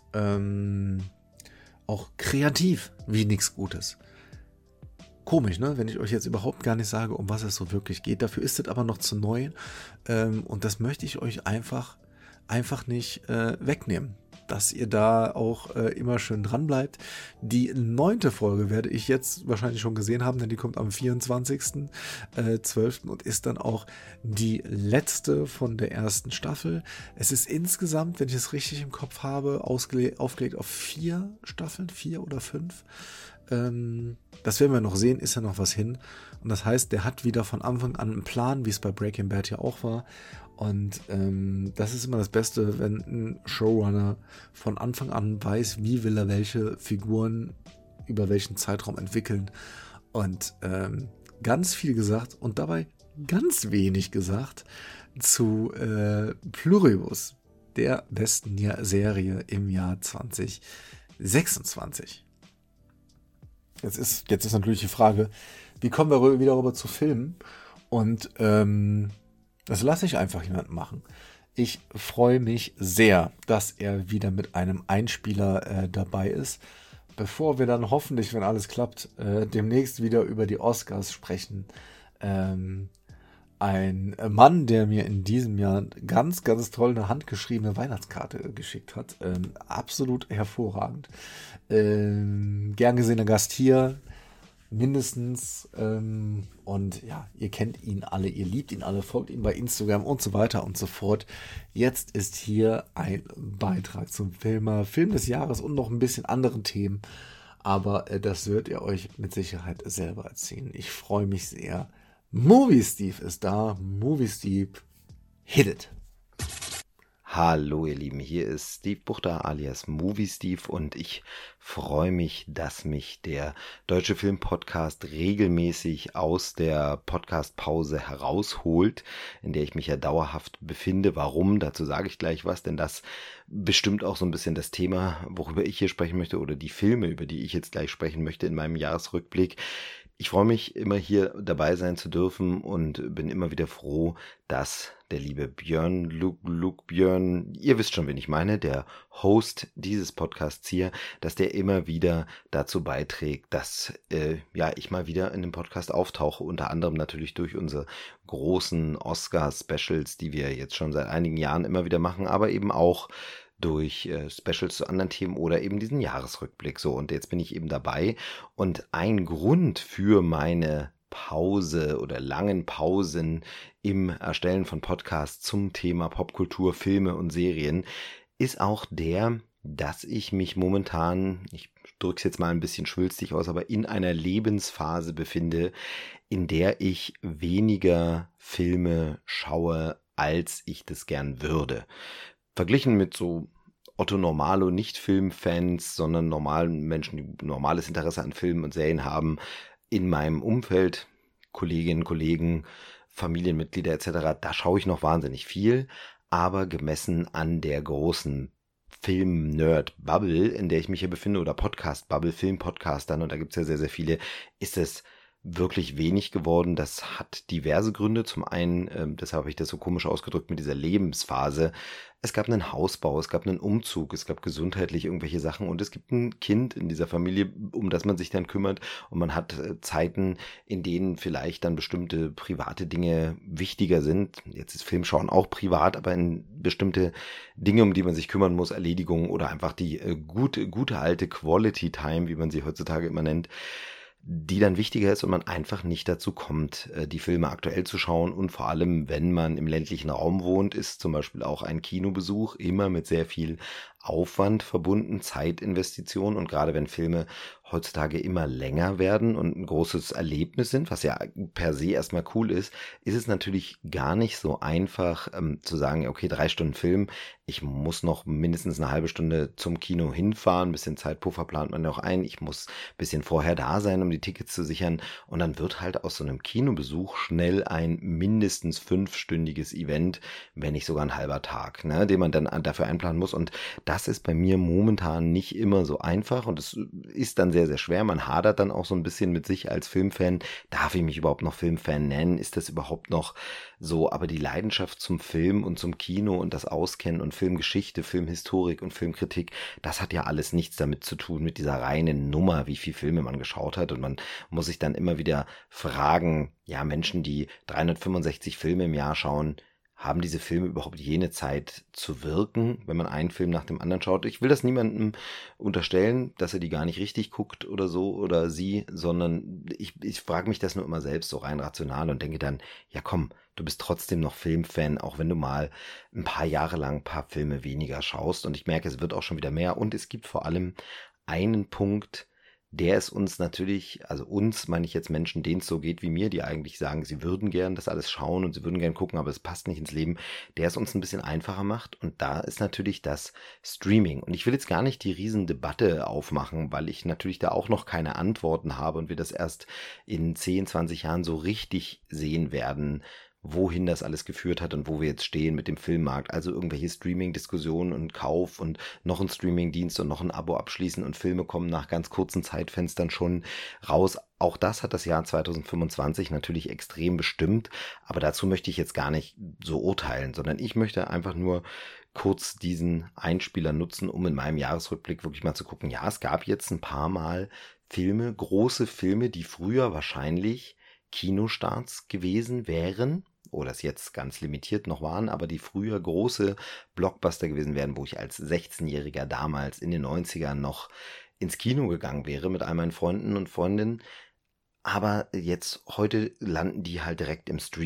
auch kreativ wie nichts Gutes. Komisch, ne? Wenn ich euch jetzt überhaupt gar nicht sage, um was es so wirklich geht. Dafür ist es aber noch zu neu. Und das möchte ich euch einfach nicht wegnehmen. Dass ihr da auch immer schön dran bleibt. Die 9. Folge werde ich jetzt wahrscheinlich schon gesehen haben, denn die kommt am 24.12. und ist dann auch die letzte von der ersten Staffel. Es ist insgesamt, wenn ich es richtig im Kopf habe, aufgelegt auf 4 Staffeln, 4 oder 5. Das werden wir noch sehen, ist ja noch was hin. Und das heißt, der hat wieder von Anfang an einen Plan, wie es bei Breaking Bad ja auch war. Und das ist immer das Beste, wenn ein Showrunner von Anfang an weiß, wie will er welche Figuren über welchen Zeitraum entwickeln. Und ganz viel gesagt und dabei ganz wenig gesagt zu Pluribus, der besten Serie im Jahr 2026. Jetzt ist natürlich die Frage, wie kommen wir wieder rüber zu Filmen? Und das lasse ich einfach jemanden machen. Ich freue mich sehr, dass er wieder mit einem Einspieler dabei ist. Bevor wir dann hoffentlich, wenn alles klappt, demnächst wieder über die Oscars sprechen. Ein Mann, der mir in diesem Jahr ganz, ganz toll eine handgeschriebene Weihnachtskarte geschickt hat. Absolut hervorragend. Gern gesehener Gast hier. Mindestens. Und ja, ihr kennt ihn alle, ihr liebt ihn alle, folgt ihm bei Instagram und so weiter und so fort. Jetzt ist hier ein Beitrag zum Film des Jahres und noch ein bisschen anderen Themen. aber das wird ihr euch mit Sicherheit selber erzählen. Ich freue mich sehr. Movie Steve ist da. Movie Steve, hit it. Hallo ihr Lieben, hier ist Steve Buchter alias Movie Steve und ich freue mich, dass mich der Deutsche Film Podcast regelmäßig aus der Podcast-Pause herausholt, in der ich mich ja dauerhaft befinde. Warum? Dazu sage ich gleich was, denn das bestimmt auch so ein bisschen das Thema, worüber ich hier sprechen möchte oder die Filme, über die ich jetzt gleich sprechen möchte in meinem Jahresrückblick. Ich freue mich, immer hier dabei sein zu dürfen und bin immer wieder froh, dass der liebe Luke Björn, ihr wisst schon, wen ich meine, der Host dieses Podcasts hier, dass der immer wieder dazu beiträgt, dass ich mal wieder in dem Podcast auftauche, unter anderem natürlich durch unsere großen Oscar-Specials, die wir jetzt schon seit einigen Jahren immer wieder machen, aber eben auch durch Specials zu anderen Themen oder eben diesen Jahresrückblick. So, und jetzt bin ich eben dabei. Und ein Grund für meine Pause oder langen Pausen im Erstellen von Podcasts zum Thema Popkultur, Filme und Serien ist auch der, dass ich mich momentan, ich drücke es jetzt mal ein bisschen schwülstig aus, aber in einer Lebensphase befinde, in der ich weniger Filme schaue, als ich das gern würde. Verglichen mit so Otto Normalo, nicht Filmfans, sondern normalen Menschen, die normales Interesse an Filmen und Serien haben, in meinem Umfeld, Kolleginnen, Kollegen, Familienmitglieder etc., da schaue ich noch wahnsinnig viel, aber gemessen an der großen Film-Nerd-Bubble, in der ich mich hier befinde, oder Podcast-Bubble, Film-Podcastern, und da gibt es ja sehr, sehr viele, ist es wirklich wenig geworden. Das hat diverse Gründe. Zum einen, deshalb habe ich das so komisch ausgedrückt mit dieser Lebensphase. Es gab einen Hausbau, es gab einen Umzug, es gab gesundheitlich irgendwelche Sachen und es gibt ein Kind in dieser Familie, um das man sich dann kümmert, und man hat Zeiten, in denen vielleicht dann bestimmte private Dinge wichtiger sind. Jetzt ist Filmschauen auch privat, aber in bestimmte Dinge, um die man sich kümmern muss, Erledigungen oder einfach die gute alte Quality Time, wie man sie heutzutage immer nennt, die dann wichtiger ist und man einfach nicht dazu kommt, die Filme aktuell zu schauen. Und vor allem, wenn man im ländlichen Raum wohnt, ist zum Beispiel auch ein Kinobesuch immer mit sehr viel Aufwand verbunden, Zeitinvestition, und gerade wenn Filme heutzutage immer länger werden und ein großes Erlebnis sind, was ja per se erstmal cool ist es natürlich gar nicht so einfach zu sagen, okay, 3 Stunden Film, ich muss noch mindestens eine halbe Stunde zum Kino hinfahren, ein bisschen Zeitpuffer plant man noch ein, ich muss ein bisschen vorher da sein, um die Tickets zu sichern, und dann wird halt aus so einem Kinobesuch schnell ein mindestens 5-stündiges Event, wenn nicht sogar ein halber Tag, ne, den man dann dafür einplanen muss, und das ist bei mir momentan nicht immer so einfach und es ist dann sehr, sehr schwer. Man hadert dann auch so ein bisschen mit sich als Filmfan. Darf ich mich überhaupt noch Filmfan nennen? Ist das überhaupt noch so? Aber die Leidenschaft zum Film und zum Kino und das Auskennen und Filmgeschichte, Filmhistorik und Filmkritik, das hat ja alles nichts damit zu tun mit dieser reinen Nummer, wie viele Filme man geschaut hat. Und man muss sich dann immer wieder fragen, ja, Menschen, die 365 Filme im Jahr schauen, haben diese Filme überhaupt jene Zeit zu wirken, wenn man einen Film nach dem anderen schaut? Ich will das niemandem unterstellen, dass er die gar nicht richtig guckt oder so oder sie, sondern ich frage mich das nur immer selbst so rein rational und denke dann, ja komm, du bist trotzdem noch Filmfan, auch wenn du mal ein paar Jahre lang ein paar Filme weniger schaust, und ich merke, es wird auch schon wieder mehr, und es gibt vor allem einen Punkt, der ist uns natürlich, also uns meine ich jetzt Menschen, denen es so geht wie mir, die eigentlich sagen, sie würden gern das alles schauen und sie würden gern gucken, aber es passt nicht ins Leben, der es uns ein bisschen einfacher macht, und da ist natürlich das Streaming. Und ich will jetzt gar nicht die Riesendebatte aufmachen, weil ich natürlich da auch noch keine Antworten habe und wir das erst in 10, 20 Jahren so richtig sehen werden, wohin das alles geführt hat und wo wir jetzt stehen mit dem Filmmarkt. Also irgendwelche Streaming-Diskussionen und Kauf und noch ein Streaming-Dienst und noch ein Abo abschließen und Filme kommen nach ganz kurzen Zeitfenstern schon raus. Auch das hat das Jahr 2025 natürlich extrem bestimmt, aber dazu möchte ich jetzt gar nicht so urteilen, sondern ich möchte einfach nur kurz diesen Einspieler nutzen, um in meinem Jahresrückblick wirklich mal zu gucken, ja, es gab jetzt ein paar Mal Filme, große Filme, die früher wahrscheinlich Kinostarts gewesen wären, oder es jetzt ganz limitiert noch waren, aber die früher große Blockbuster gewesen wären, wo ich als 16-Jähriger damals in den 90ern noch ins Kino gegangen wäre mit all meinen Freunden und Freundinnen. Aber jetzt, heute landen die halt direkt im Streaming.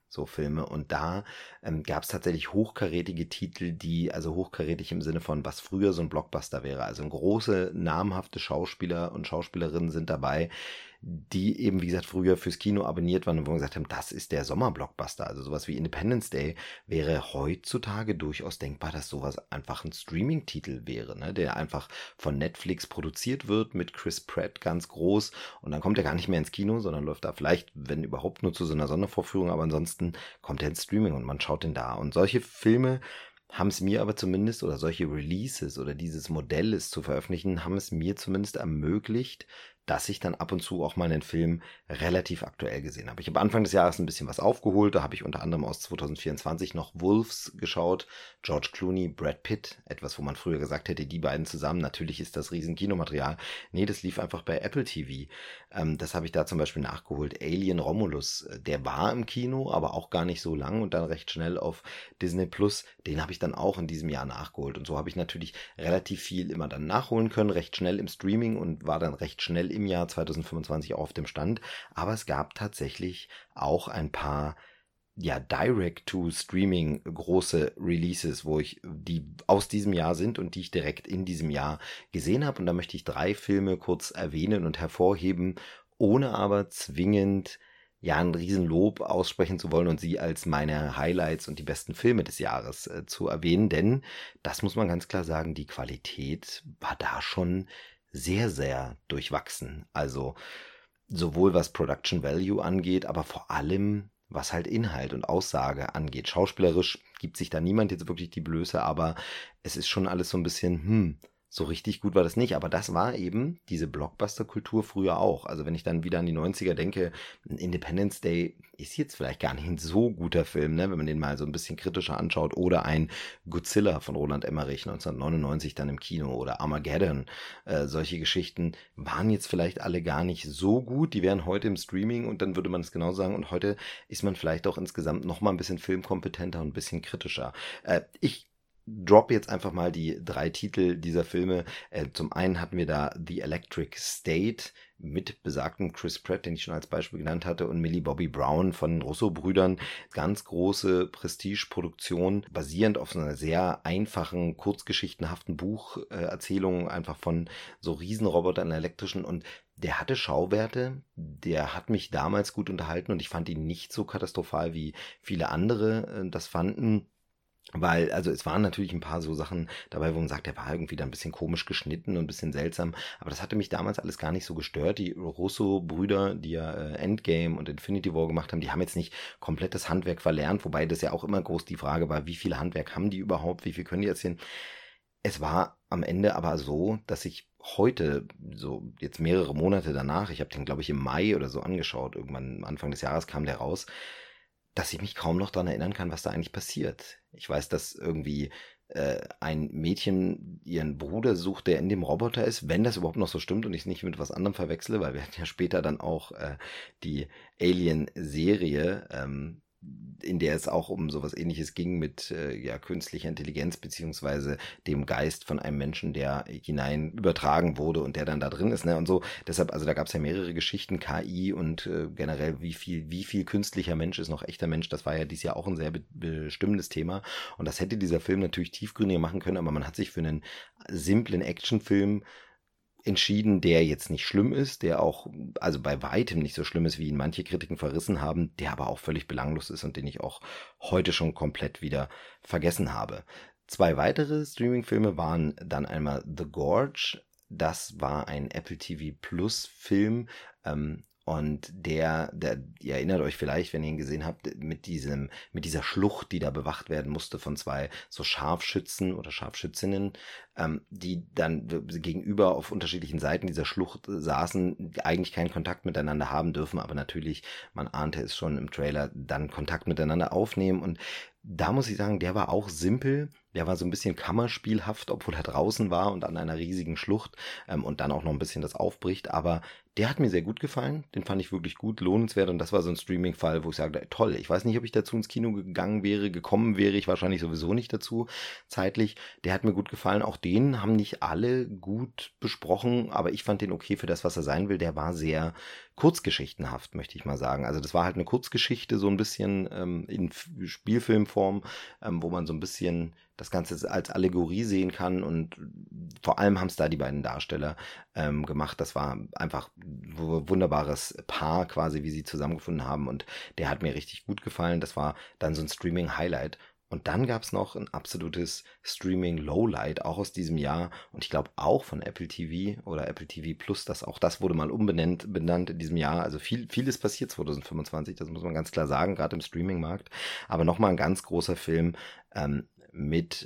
so Filme. Und da gab es tatsächlich hochkarätige Titel, also hochkarätig im Sinne von, was früher so ein Blockbuster wäre. Also große, namhafte Schauspieler und Schauspielerinnen sind dabei, die eben, wie gesagt, früher fürs Kino abonniert waren und wo wir gesagt haben, das ist der Sommerblockbuster. Also sowas wie Independence Day wäre heutzutage durchaus denkbar, dass sowas einfach ein Streaming-Titel wäre, ne? Der einfach von Netflix produziert wird mit Chris Pratt ganz groß und dann kommt er gar nicht mehr ins Kino, sondern läuft da vielleicht, wenn überhaupt, nur zu so einer Sondervorführung, aber ansonsten kommt er ins Streaming und man schaut den da. Und solche Filme haben es mir aber zumindest, oder solche Releases oder dieses Modell es zu veröffentlichen, haben es mir zumindest ermöglicht, dass ich dann ab und zu auch mal einen Film relativ aktuell gesehen habe. Ich habe Anfang des Jahres ein bisschen was aufgeholt. Da habe ich unter anderem aus 2024 noch Wolves geschaut. George Clooney, Brad Pitt. Etwas, wo man früher gesagt hätte, die beiden zusammen. Natürlich ist das riesen Kinomaterial. Nee, das lief einfach bei Apple TV. Das habe ich da zum Beispiel nachgeholt. Alien Romulus, der war im Kino, aber auch gar nicht so lang und dann recht schnell auf Disney Plus. Den habe ich dann auch in diesem Jahr nachgeholt. Und so habe ich natürlich relativ viel immer dann nachholen können, recht schnell im Streaming und war dann recht schnell im Jahr 2025 auch auf dem Stand. Aber es gab tatsächlich auch ein paar Direct-to-Streaming große Releases, die aus diesem Jahr sind und die ich direkt in diesem Jahr gesehen habe. Und da möchte ich 3 Filme kurz erwähnen und hervorheben, ohne aber zwingend ein Riesenlob aussprechen zu wollen und sie als meine Highlights und die besten Filme des Jahres zu erwähnen. Denn, das muss man ganz klar sagen, die Qualität war da schon sehr, sehr durchwachsen. Also sowohl was Production Value angeht, aber vor allem was halt Inhalt und Aussage angeht. Schauspielerisch gibt sich da niemand jetzt wirklich die Blöße, aber es ist schon alles so ein bisschen, so richtig gut war das nicht, aber das war eben diese Blockbuster-Kultur früher auch. Also wenn ich dann wieder an die 90er denke, Independence Day ist jetzt vielleicht gar nicht ein so guter Film, ne, wenn man den mal so ein bisschen kritischer anschaut, oder ein Godzilla von Roland Emmerich 1999 dann im Kino oder Armageddon. Solche Geschichten waren jetzt vielleicht alle gar nicht so gut, die wären heute im Streaming und dann würde man es genau sagen und heute ist man vielleicht auch insgesamt noch mal ein bisschen filmkompetenter und ein bisschen kritischer. Ich drop jetzt einfach mal die 3 Titel dieser Filme. Zum einen hatten wir da The Electric State mit besagtem Chris Pratt, den ich schon als Beispiel genannt hatte, und Millie Bobby Brown von den Russo-Brüdern. Ganz große Prestige-Produktion, basierend auf so einer sehr einfachen, kurzgeschichtenhaften Bucherzählung, einfach von so Riesenrobotern elektrischen, und der hatte Schauwerte, der hat mich damals gut unterhalten und ich fand ihn nicht so katastrophal, wie viele andere das fanden. Weil, also es waren natürlich ein paar so Sachen dabei, wo man sagt, der war irgendwie da ein bisschen komisch geschnitten und ein bisschen seltsam, aber das hatte mich damals alles gar nicht so gestört. Die Russo-Brüder, die ja Endgame und Infinity War gemacht haben, die haben jetzt nicht komplett das Handwerk verlernt, wobei das ja auch immer groß die Frage war, wie viel Handwerk haben die überhaupt, wie viel können die erzählen. Es war am Ende aber so, dass ich heute, so jetzt mehrere Monate danach, ich habe den glaube ich im Mai oder so angeschaut, irgendwann Anfang des Jahres kam der raus, dass ich mich kaum noch daran erinnern kann, was da eigentlich passiert. Ich weiß, dass irgendwie ein Mädchen ihren Bruder sucht, der in dem Roboter ist, wenn das überhaupt noch so stimmt und ich es nicht mit was anderem verwechsle, weil wir hatten ja später dann auch die Alien-Serie, in der es auch um sowas Ähnliches ging mit künstlicher Intelligenz beziehungsweise dem Geist von einem Menschen, der hinein übertragen wurde und der dann da drin ist, ne, und so. Deshalb, also da gab es ja mehrere Geschichten, KI und generell wie viel künstlicher Mensch ist noch echter Mensch. Das war ja dieses Jahr auch ein sehr bestimmendes Thema und das hätte dieser Film natürlich tiefgründiger machen können, aber man hat sich für einen simplen Actionfilm entschieden, der jetzt nicht schlimm ist, der auch, also bei weitem nicht so schlimm ist, wie ihn manche Kritiken verrissen haben, der aber auch völlig belanglos ist und den ich auch heute schon komplett wieder vergessen habe. 2 weitere Streaming-Filme waren dann einmal The Gorge, das war ein Apple TV Plus Film, und der, ihr erinnert euch vielleicht, wenn ihr ihn gesehen habt, mit dieser Schlucht, die da bewacht werden musste von 2 so Scharfschützen oder Scharfschützinnen, die dann gegenüber auf unterschiedlichen Seiten dieser Schlucht saßen, eigentlich keinen Kontakt miteinander haben dürfen, aber natürlich, man ahnte es schon im Trailer, dann Kontakt miteinander aufnehmen. Und da muss ich sagen, der war auch simpel, der war so ein bisschen kammerspielhaft, obwohl er draußen war und an einer riesigen Schlucht und dann auch noch ein bisschen das aufbricht, aber Der hat mir sehr gut gefallen, den fand ich wirklich gut, lohnenswert und das war so ein Streaming-Fall, wo ich sage, toll, ich weiß nicht, ob ich dazu ins Kino gekommen wäre, ich wahrscheinlich sowieso nicht dazu, zeitlich. Der hat mir gut gefallen, auch den haben nicht alle gut besprochen, aber ich fand den okay für das, was er sein will. Der war sehr kurzgeschichtenhaft, möchte ich mal sagen. Also das war halt eine Kurzgeschichte, so ein bisschen in Spielfilmform, wo man so ein bisschen das Ganze als Allegorie sehen kann und vor allem haben es da die beiden Darsteller gemacht. Das war einfach ein wunderbares Paar quasi, wie sie zusammengefunden haben und der hat mir richtig gut gefallen. Das war dann so ein Streaming-Highlight. Und dann gab es noch ein absolutes Streaming-Lowlight, auch aus diesem Jahr und ich glaube auch von Apple TV oder Apple TV Plus, auch das wurde mal benannt in diesem Jahr. Also vieles passiert 2025, das muss man ganz klar sagen, gerade im Streaming-Markt. Aber nochmal ein ganz großer Film mit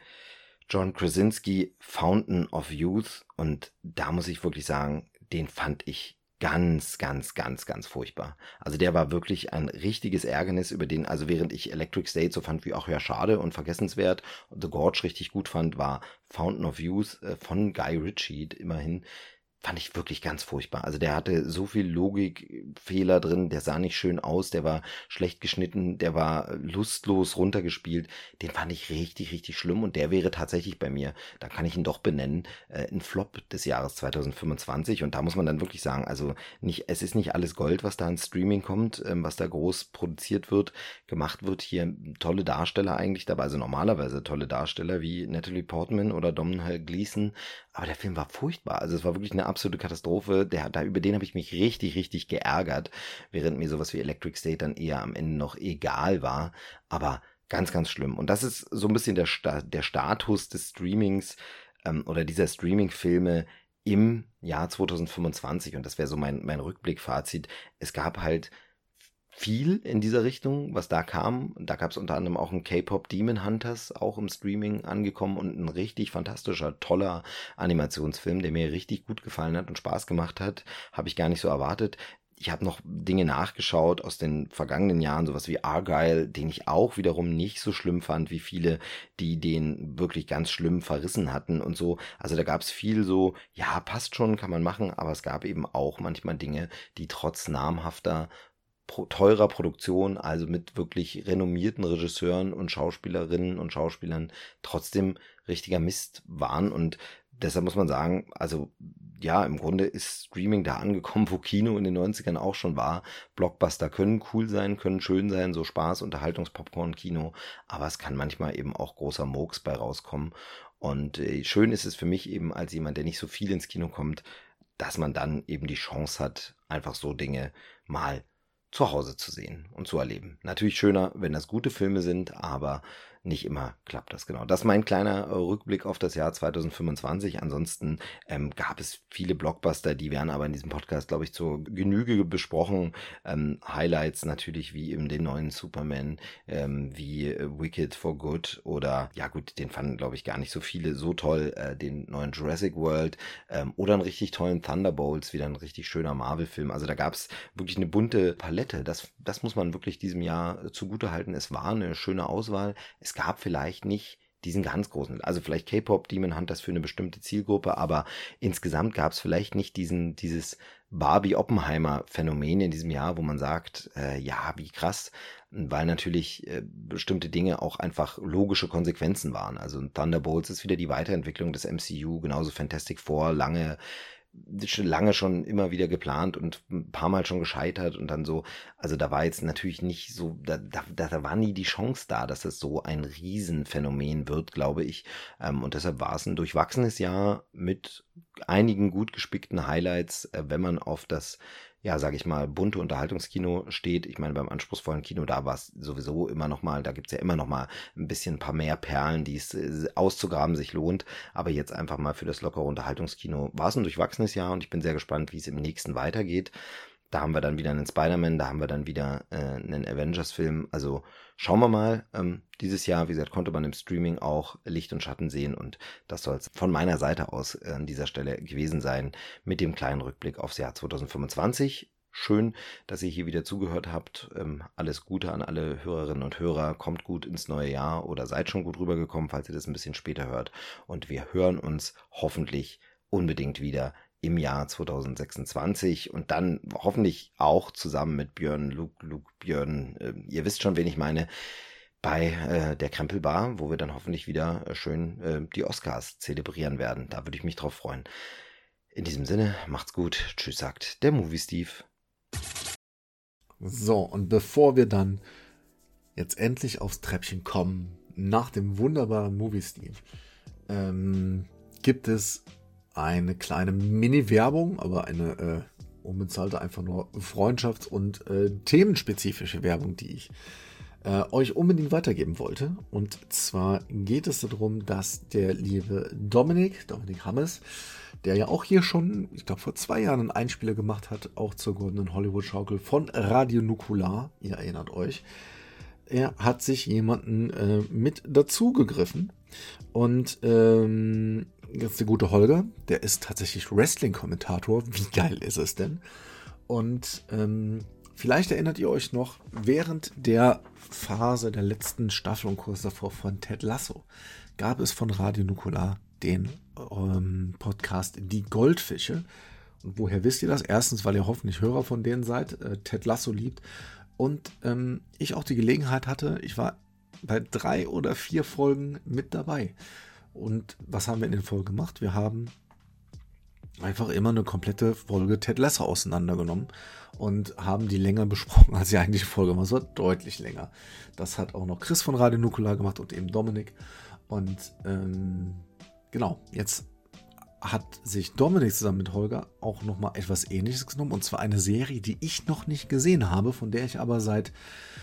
John Krasinski, Fountain of Youth und da muss ich wirklich sagen, den fand ich ganz, ganz, ganz, ganz furchtbar. Also der war wirklich ein richtiges Ärgernis über den, also während ich Electric State so fand wie auch ja schade und vergessenswert und The Gorge richtig gut fand, war Fountain of Youth von Guy Ritchie immerhin, fand ich wirklich ganz furchtbar. Also der hatte so viel Logikfehler drin, der sah nicht schön aus, der war schlecht geschnitten, der war lustlos runtergespielt. Den fand ich richtig, richtig schlimm und der wäre tatsächlich bei mir, da kann ich ihn doch benennen, ein Flop des Jahres 2025 und da muss man dann wirklich sagen, also es ist nicht alles Gold, was da ins Streaming kommt, was da groß produziert wird, gemacht wird. Hier tolle Darsteller eigentlich dabei, also normalerweise tolle Darsteller wie Natalie Portman oder Domhnall Gleeson, aber der Film war furchtbar. Also es war wirklich eine absolute Katastrophe. Über den habe ich mich richtig, richtig geärgert, während mir sowas wie Electric State dann eher am Ende noch egal war. Aber ganz, ganz schlimm. Und das ist so ein bisschen der Status des Streamings oder dieser Streaming-Filme im Jahr 2025. Und das wäre so mein Rückblickfazit. Es gab halt viel in dieser Richtung, was da kam. Da gab es unter anderem auch einen K-Pop Demon Hunters, auch im Streaming angekommen und ein richtig fantastischer, toller Animationsfilm, der mir richtig gut gefallen hat und Spaß gemacht hat. Habe ich gar nicht so erwartet. Ich habe noch Dinge nachgeschaut aus den vergangenen Jahren, sowas wie Argyle, den ich auch wiederum nicht so schlimm fand wie viele, die den wirklich ganz schlimm verrissen hatten und so. Also da gab es viel so, ja, passt schon, kann man machen, aber es gab eben auch manchmal Dinge, die trotz namhafter teurer Produktion, also mit wirklich renommierten Regisseuren und Schauspielerinnen und Schauspielern trotzdem richtiger Mist waren und deshalb muss man sagen, also ja, im Grunde ist Streaming da angekommen, wo Kino in den 90ern auch schon war. Blockbuster können cool sein, können schön sein, so Spaß, Unterhaltungspopcorn-Kino, aber es kann manchmal eben auch großer Murks bei rauskommen und schön ist es für mich eben als jemand, der nicht so viel ins Kino kommt, dass man dann eben die Chance hat, einfach so Dinge mal zu Hause zu sehen und zu erleben. Natürlich schöner, wenn das gute Filme sind, aber nicht immer klappt das genau. Das ist mein kleiner Rückblick auf das Jahr 2025. Ansonsten gab es viele Blockbuster, die werden aber in diesem Podcast, glaube ich, zur Genüge besprochen. Highlights natürlich wie eben den neuen Superman, wie Wicked for Good oder, ja gut, den fanden, glaube ich, gar nicht so viele so toll, den neuen Jurassic World oder einen richtig tollen Thunderbolts, wieder ein richtig schöner Marvel-Film. Also da gab es wirklich eine bunte Palette. Das muss man wirklich diesem Jahr zugutehalten. Es war eine schöne Auswahl. Es gab vielleicht nicht diesen ganz großen, also vielleicht K-Pop Demon Hunters für eine bestimmte Zielgruppe, aber insgesamt gab es vielleicht nicht dieses Barbie-Oppenheimer-Phänomen in diesem Jahr, wo man sagt, ja, wie krass, weil natürlich bestimmte Dinge auch einfach logische Konsequenzen waren. Also Thunderbolts ist wieder die Weiterentwicklung des MCU, genauso Fantastic Four, lange schon immer wieder geplant und ein paar Mal schon gescheitert und dann so, also da war jetzt natürlich nicht so, da war nie die Chance da, dass es so ein Riesenphänomen wird, glaube ich, und deshalb war es ein durchwachsenes Jahr mit einigen gut gespickten Highlights, wenn man auf das, ja, sage ich mal, bunte Unterhaltungskino steht. Ich meine, beim anspruchsvollen Kino, da war es sowieso immer noch mal, da gibt's ja immer noch mal ein paar mehr Perlen, die es auszugraben sich lohnt. Aber jetzt einfach mal für das lockere Unterhaltungskino war es ein durchwachsenes Jahr und ich bin sehr gespannt, wie es im nächsten weitergeht. Da haben wir dann wieder einen Spider-Man, da haben wir dann wieder einen Avengers-Film. Also schauen wir mal. Dieses Jahr, wie gesagt, konnte man im Streaming auch Licht und Schatten sehen und das soll es von meiner Seite aus an dieser Stelle gewesen sein mit dem kleinen Rückblick aufs Jahr 2025. Schön, dass ihr hier wieder zugehört habt. Alles Gute an alle Hörerinnen und Hörer. Kommt gut ins neue Jahr oder seid schon gut rübergekommen, falls ihr das ein bisschen später hört. Und wir hören uns hoffentlich unbedingt wieder im Jahr 2026 und dann hoffentlich auch zusammen mit Björn, ihr wisst schon, wen ich meine, bei der Krempelbar, wo wir dann hoffentlich wieder schön die Oscars zelebrieren werden. Da würde ich mich drauf freuen. In diesem Sinne, macht's gut. Tschüss, sagt der Movie Steve. So, und bevor wir dann jetzt endlich aufs Treppchen kommen, nach dem wunderbaren Movie Steve, gibt es eine kleine Mini-Werbung, aber eine unbezahlte, einfach nur freundschafts- und themenspezifische Werbung, die ich euch unbedingt weitergeben wollte. Und zwar geht es darum, dass der liebe Dominik Hammes, der ja auch hier schon, ich glaube vor 2 Jahren einen Einspieler gemacht hat, auch zur Goldenen Hollywood-Schaukel von Radio Nukular, ihr erinnert euch, er hat sich jemanden mit dazu gegriffen. Und jetzt der gute Holger, der ist tatsächlich Wrestling-Kommentator. Wie geil ist es denn? Und vielleicht erinnert ihr euch noch, während der Phase der letzten Staffel und kurz davor von Ted Lasso gab es von Radio Nukular den Podcast Die Goldfische. Und woher wisst ihr das? Erstens, weil ihr hoffentlich Hörer von denen seid, Ted Lasso liebt. Und ich auch die Gelegenheit hatte, ich war bei 3 oder 4 Folgen mit dabei. Und was haben wir in den Folgen gemacht? Wir haben einfach immer eine komplette Folge Ted Lasso auseinandergenommen und haben die länger besprochen, als die eigentliche Folge war. Es war deutlich länger. Das hat auch noch Chris von Radio Nukular gemacht und eben Dominik. Und genau, jetzt hat sich Dominik zusammen mit Holger auch nochmal etwas Ähnliches genommen. Und zwar eine Serie, die ich noch nicht gesehen habe, von der ich aber seit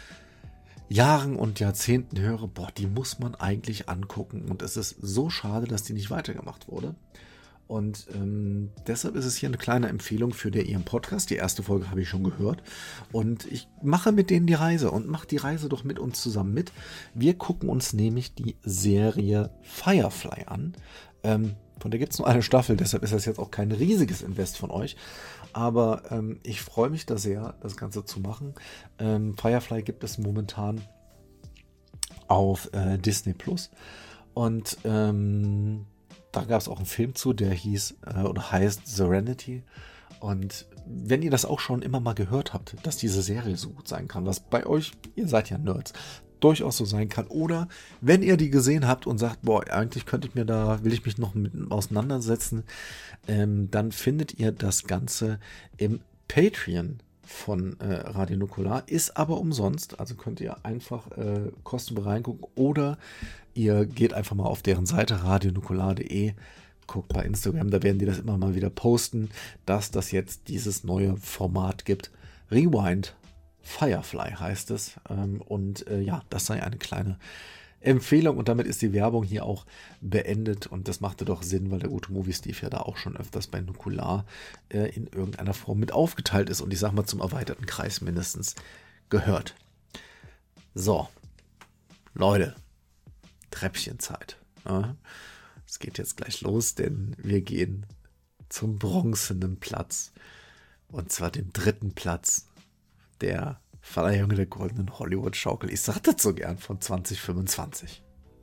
Jahren und Jahrzehnten höre, boah, die muss man eigentlich angucken. Und es ist so schade, dass die nicht weitergemacht wurde. Und deshalb ist es hier eine kleine Empfehlung für ihren Podcast. Die erste Folge habe ich schon gehört. Und ich mache mit denen die Reise und mache die Reise doch mit uns zusammen mit. Wir gucken uns nämlich die Serie Firefly an. Von der gibt es nur eine Staffel, deshalb ist das jetzt auch kein riesiges Invest von euch. Aber ich freue mich da sehr, das Ganze zu machen. Firefly gibt es momentan auf Disney Plus. Und da gab es auch einen Film zu, der heißt Serenity. Und wenn ihr das auch schon immer mal gehört habt, dass diese Serie so gut sein kann, was bei euch, ihr seid ja Nerds, durchaus so sein kann. Oder wenn ihr die gesehen habt und sagt, boah, eigentlich will ich mich noch mit auseinandersetzen, dann findet ihr das Ganze im Patreon von Radio Nukular, ist aber umsonst, also könnt ihr einfach kostenlos reingucken oder ihr geht einfach mal auf deren Seite radionukular.de, guckt bei Instagram, da werden die das immer mal wieder posten, dass das jetzt dieses neue Format gibt. Rewind Firefly heißt es. Ja, das sei eine kleine Empfehlung und damit ist die Werbung hier auch beendet und das machte doch Sinn, weil der gute Movie Steve ja da auch schon öfters bei Nukular in irgendeiner Form mit aufgeteilt ist und ich sag mal zum erweiterten Kreis mindestens gehört. So, Leute, Treppchenzeit. Ja. Es geht jetzt gleich los, denn wir gehen zum bronzenen Platz und zwar dem 3. Platz der Verleihung der Goldenen Hollywood-Schaukel. Ich sage das so gern, von 2025.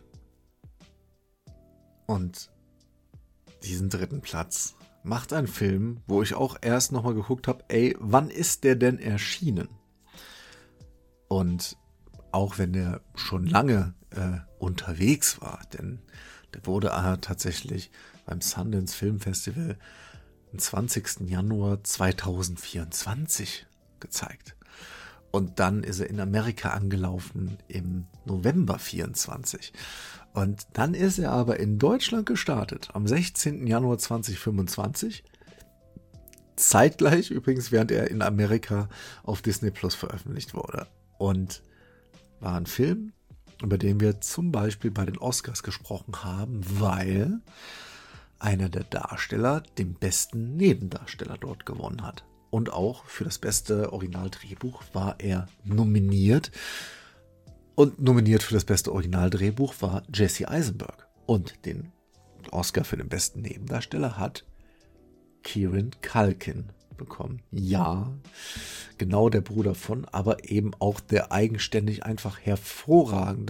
Und diesen 3. Platz macht ein Film, wo ich auch erst nochmal geguckt habe, wann ist der denn erschienen? Und auch wenn der schon lange unterwegs war, denn der wurde tatsächlich beim Sundance Film Festival am 20. Januar 2024 gezeigt. Und dann ist er in Amerika angelaufen im November 24. Und dann ist er aber in Deutschland gestartet am 16. Januar 2025. Zeitgleich übrigens, während er in Amerika auf Disney Plus veröffentlicht wurde. Und war ein Film, über den wir zum Beispiel bei den Oscars gesprochen haben, weil einer der Darsteller den besten Nebendarsteller dort gewonnen hat. Und auch für das beste Originaldrehbuch war er nominiert. Und nominiert für das beste Originaldrehbuch war Jesse Eisenberg. Und den Oscar für den besten Nebendarsteller hat Kieran Culkin bekommen. Ja, genau der Bruder von, aber eben auch der eigenständig einfach hervorragende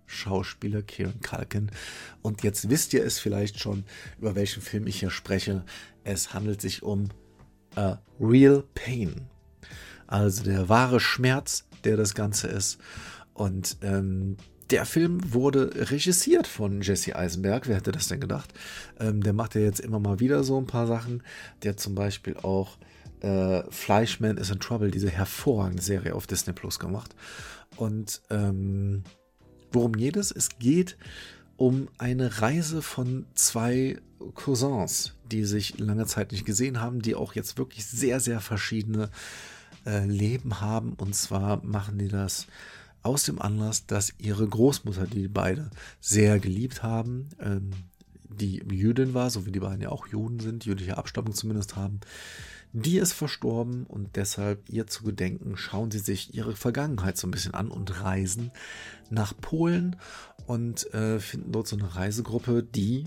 Schauspieler Kieran Culkin. Und jetzt wisst ihr es vielleicht schon, über welchen Film ich hier spreche. Es handelt sich um A Real Pain. Also der wahre Schmerz, der das Ganze ist. Und der Film wurde regisiert von Jesse Eisenberg. Wer hätte das denn gedacht? Der macht ja jetzt immer mal wieder so ein paar Sachen. Der hat zum Beispiel auch Fleischman is in Trouble, diese hervorragende Serie auf Disney Plus gemacht. Und worum geht es? Es geht um eine Reise von zwei Cousins, die sich lange Zeit nicht gesehen haben, die auch jetzt wirklich sehr, sehr verschiedene Leben haben. Und zwar machen die das aus dem Anlass, dass ihre Großmutter, die beide sehr geliebt haben, die Jüdin war, so wie die beiden ja auch Juden sind, jüdische Abstammung zumindest haben, die ist verstorben und deshalb ihr zu gedenken, schauen sie sich ihre Vergangenheit so ein bisschen an und reisen nach Polen und finden dort so eine Reisegruppe, die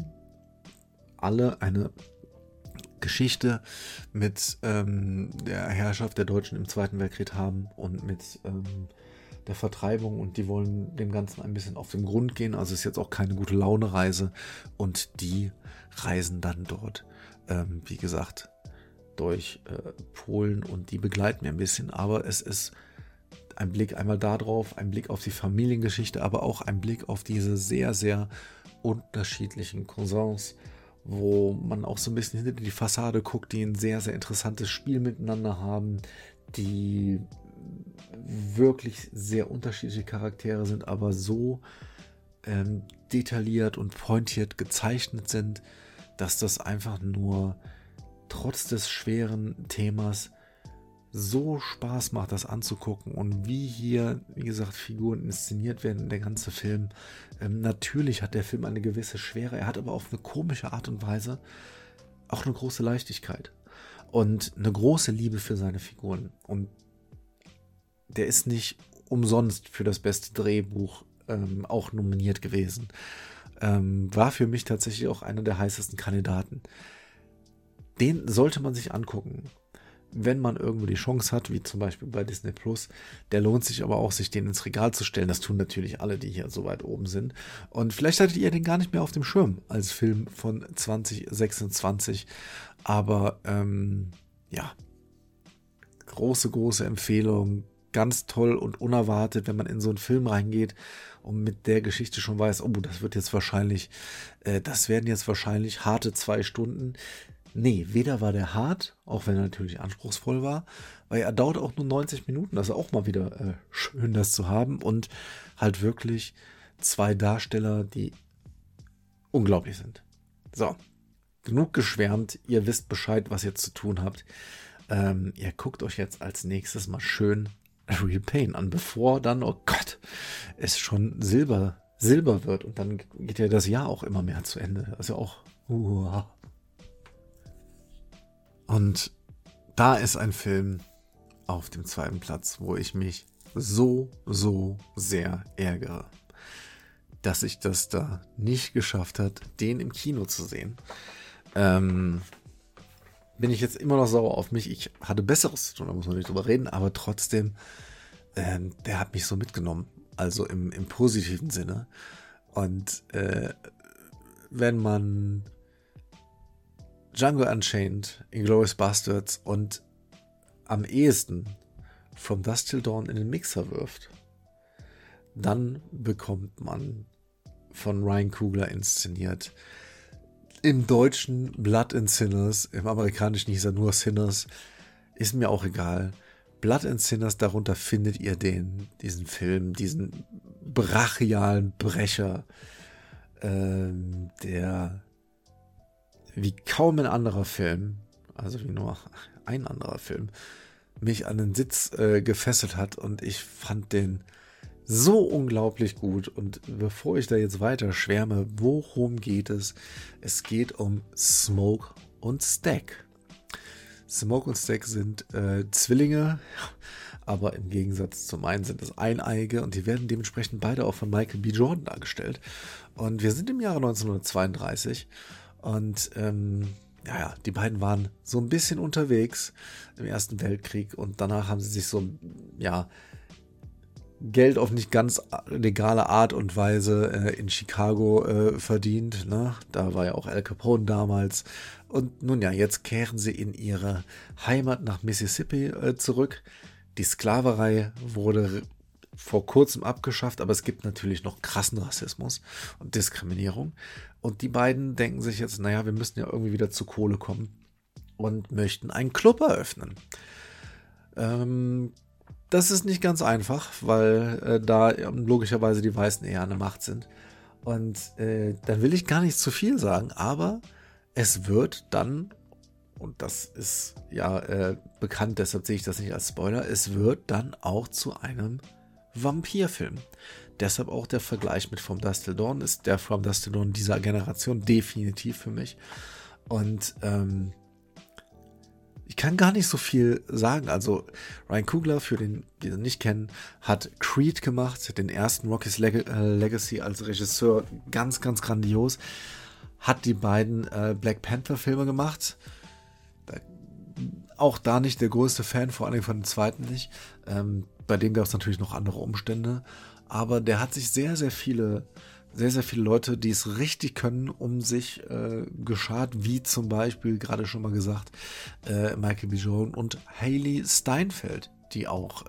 alle eine Geschichte mit der Herrschaft der Deutschen im Zweiten Weltkrieg haben und mit der Vertreibung, und die wollen dem Ganzen ein bisschen auf den Grund gehen. Also ist jetzt auch keine gute Laune-Reise, und die reisen dann dort, wie gesagt, durch Polen, und die begleiten wir ein bisschen, aber es ist ein Blick einmal darauf, ein Blick auf die Familiengeschichte, aber auch ein Blick auf diese sehr, sehr unterschiedlichen Cousins, wo man auch so ein bisschen hinter die Fassade guckt, die ein sehr, sehr interessantes Spiel miteinander haben, die wirklich sehr unterschiedliche Charaktere sind, aber so detailliert und pointiert gezeichnet sind, dass das einfach nur trotz des schweren Themas so Spaß macht, das anzugucken, und wie hier, wie gesagt, Figuren inszeniert werden, der ganze Film. Natürlich hat der Film eine gewisse Schwere, er hat aber auf eine komische Art und Weise auch eine große Leichtigkeit und eine große Liebe für seine Figuren, und der ist nicht umsonst für das beste Drehbuch auch nominiert gewesen. War für mich tatsächlich auch einer der heißesten Kandidaten. Den sollte man sich angucken, wenn man irgendwo die Chance hat, wie zum Beispiel bei Disney Plus. Der lohnt sich aber auch, sich den ins Regal zu stellen. Das tun natürlich alle, die hier so weit oben sind. Und vielleicht hattet ihr den gar nicht mehr auf dem Schirm als Film von 2026. Aber ja, große Empfehlung. Ganz toll und unerwartet, wenn man in so einen Film reingeht und mit der Geschichte schon weiß, oh, das werden jetzt wahrscheinlich harte 2 Stunden. Nee, weder war der hart, auch wenn er natürlich anspruchsvoll war, weil er dauert auch nur 90 Minuten. Das ist auch mal wieder schön, das zu haben. Und halt wirklich 2 Darsteller, die unglaublich sind. So, genug geschwärmt. Ihr wisst Bescheid, was ihr zu tun habt. Ihr guckt euch jetzt als nächstes mal schön Real Pain an, bevor dann, oh Gott, es schon Silber wird, und dann geht ja das Jahr auch immer mehr zu Ende. Also auch Und da ist ein Film auf dem 2. Platz, wo ich mich so sehr ärgere, dass ich das da nicht geschafft hat, den im Kino zu sehen. Bin ich jetzt immer noch sauer auf mich. Ich hatte Besseres zu tun, da muss man nicht drüber reden, aber trotzdem, der hat mich so mitgenommen. Also im positiven Sinne. Und wenn man Django Unchained, Inglourious Basterds und am ehesten From Dusk Till Dawn in den Mixer wirft, dann bekommt man von Ryan Coogler inszeniert, im Deutschen Blood and Sinners, im Amerikanischen hieß er nur Sinners, ist mir auch egal. Blood and Sinners, darunter findet ihr diesen Film, diesen brachialen Brecher, der wie kaum ein anderer Film, also wie nur ein anderer Film, mich an den Sitz gefesselt hat, und ich fand den so unglaublich gut. Und bevor ich da jetzt weiter schwärme, worum geht es? Es geht um Smoke und Stack. Smoke und Stack sind Zwillinge, aber im Gegensatz zum einen sind es Eineige, und die werden dementsprechend beide auch von Michael B. Jordan dargestellt. Und wir sind im Jahre 1932, und die beiden waren so ein bisschen unterwegs im Ersten Weltkrieg, und danach haben sie sich so, Geld auf nicht ganz legale Art und Weise in Chicago verdient. Ne? Da war ja auch Al Capone damals. Und nun ja, jetzt kehren sie in ihre Heimat nach Mississippi zurück. Die Sklaverei wurde vor kurzem abgeschafft, aber es gibt natürlich noch krassen Rassismus und Diskriminierung. Und die beiden denken sich jetzt, naja, wir müssen ja irgendwie wieder zu Kohle kommen und möchten einen Club eröffnen. Das ist nicht ganz einfach, weil da logischerweise die Weißen eher an der Macht sind. Und dann will ich gar nicht zu viel sagen, aber es wird dann, und das ist ja bekannt, deshalb sehe ich das nicht als Spoiler, es wird dann auch zu einem Vampirfilm. Deshalb auch der Vergleich mit From Dusk Till Dawn ist der From Dusk Till Dawn dieser Generation definitiv für mich. Und ich kann gar nicht so viel sagen. Also Ryan Coogler, für den, die ihn nicht kennen, hat Creed gemacht, den ersten Rocky's Legacy als Regisseur, ganz, ganz grandios. Hat die beiden Black Panther Filme gemacht. Auch da nicht der größte Fan, vor allem von dem zweiten nicht. Bei dem gab es natürlich noch andere Umstände. Aber der hat sich sehr, sehr viele Leute, die es richtig können, um sich geschart, wie zum Beispiel, gerade schon mal gesagt, Michael B. Jordan und Hailee Steinfeld, die auch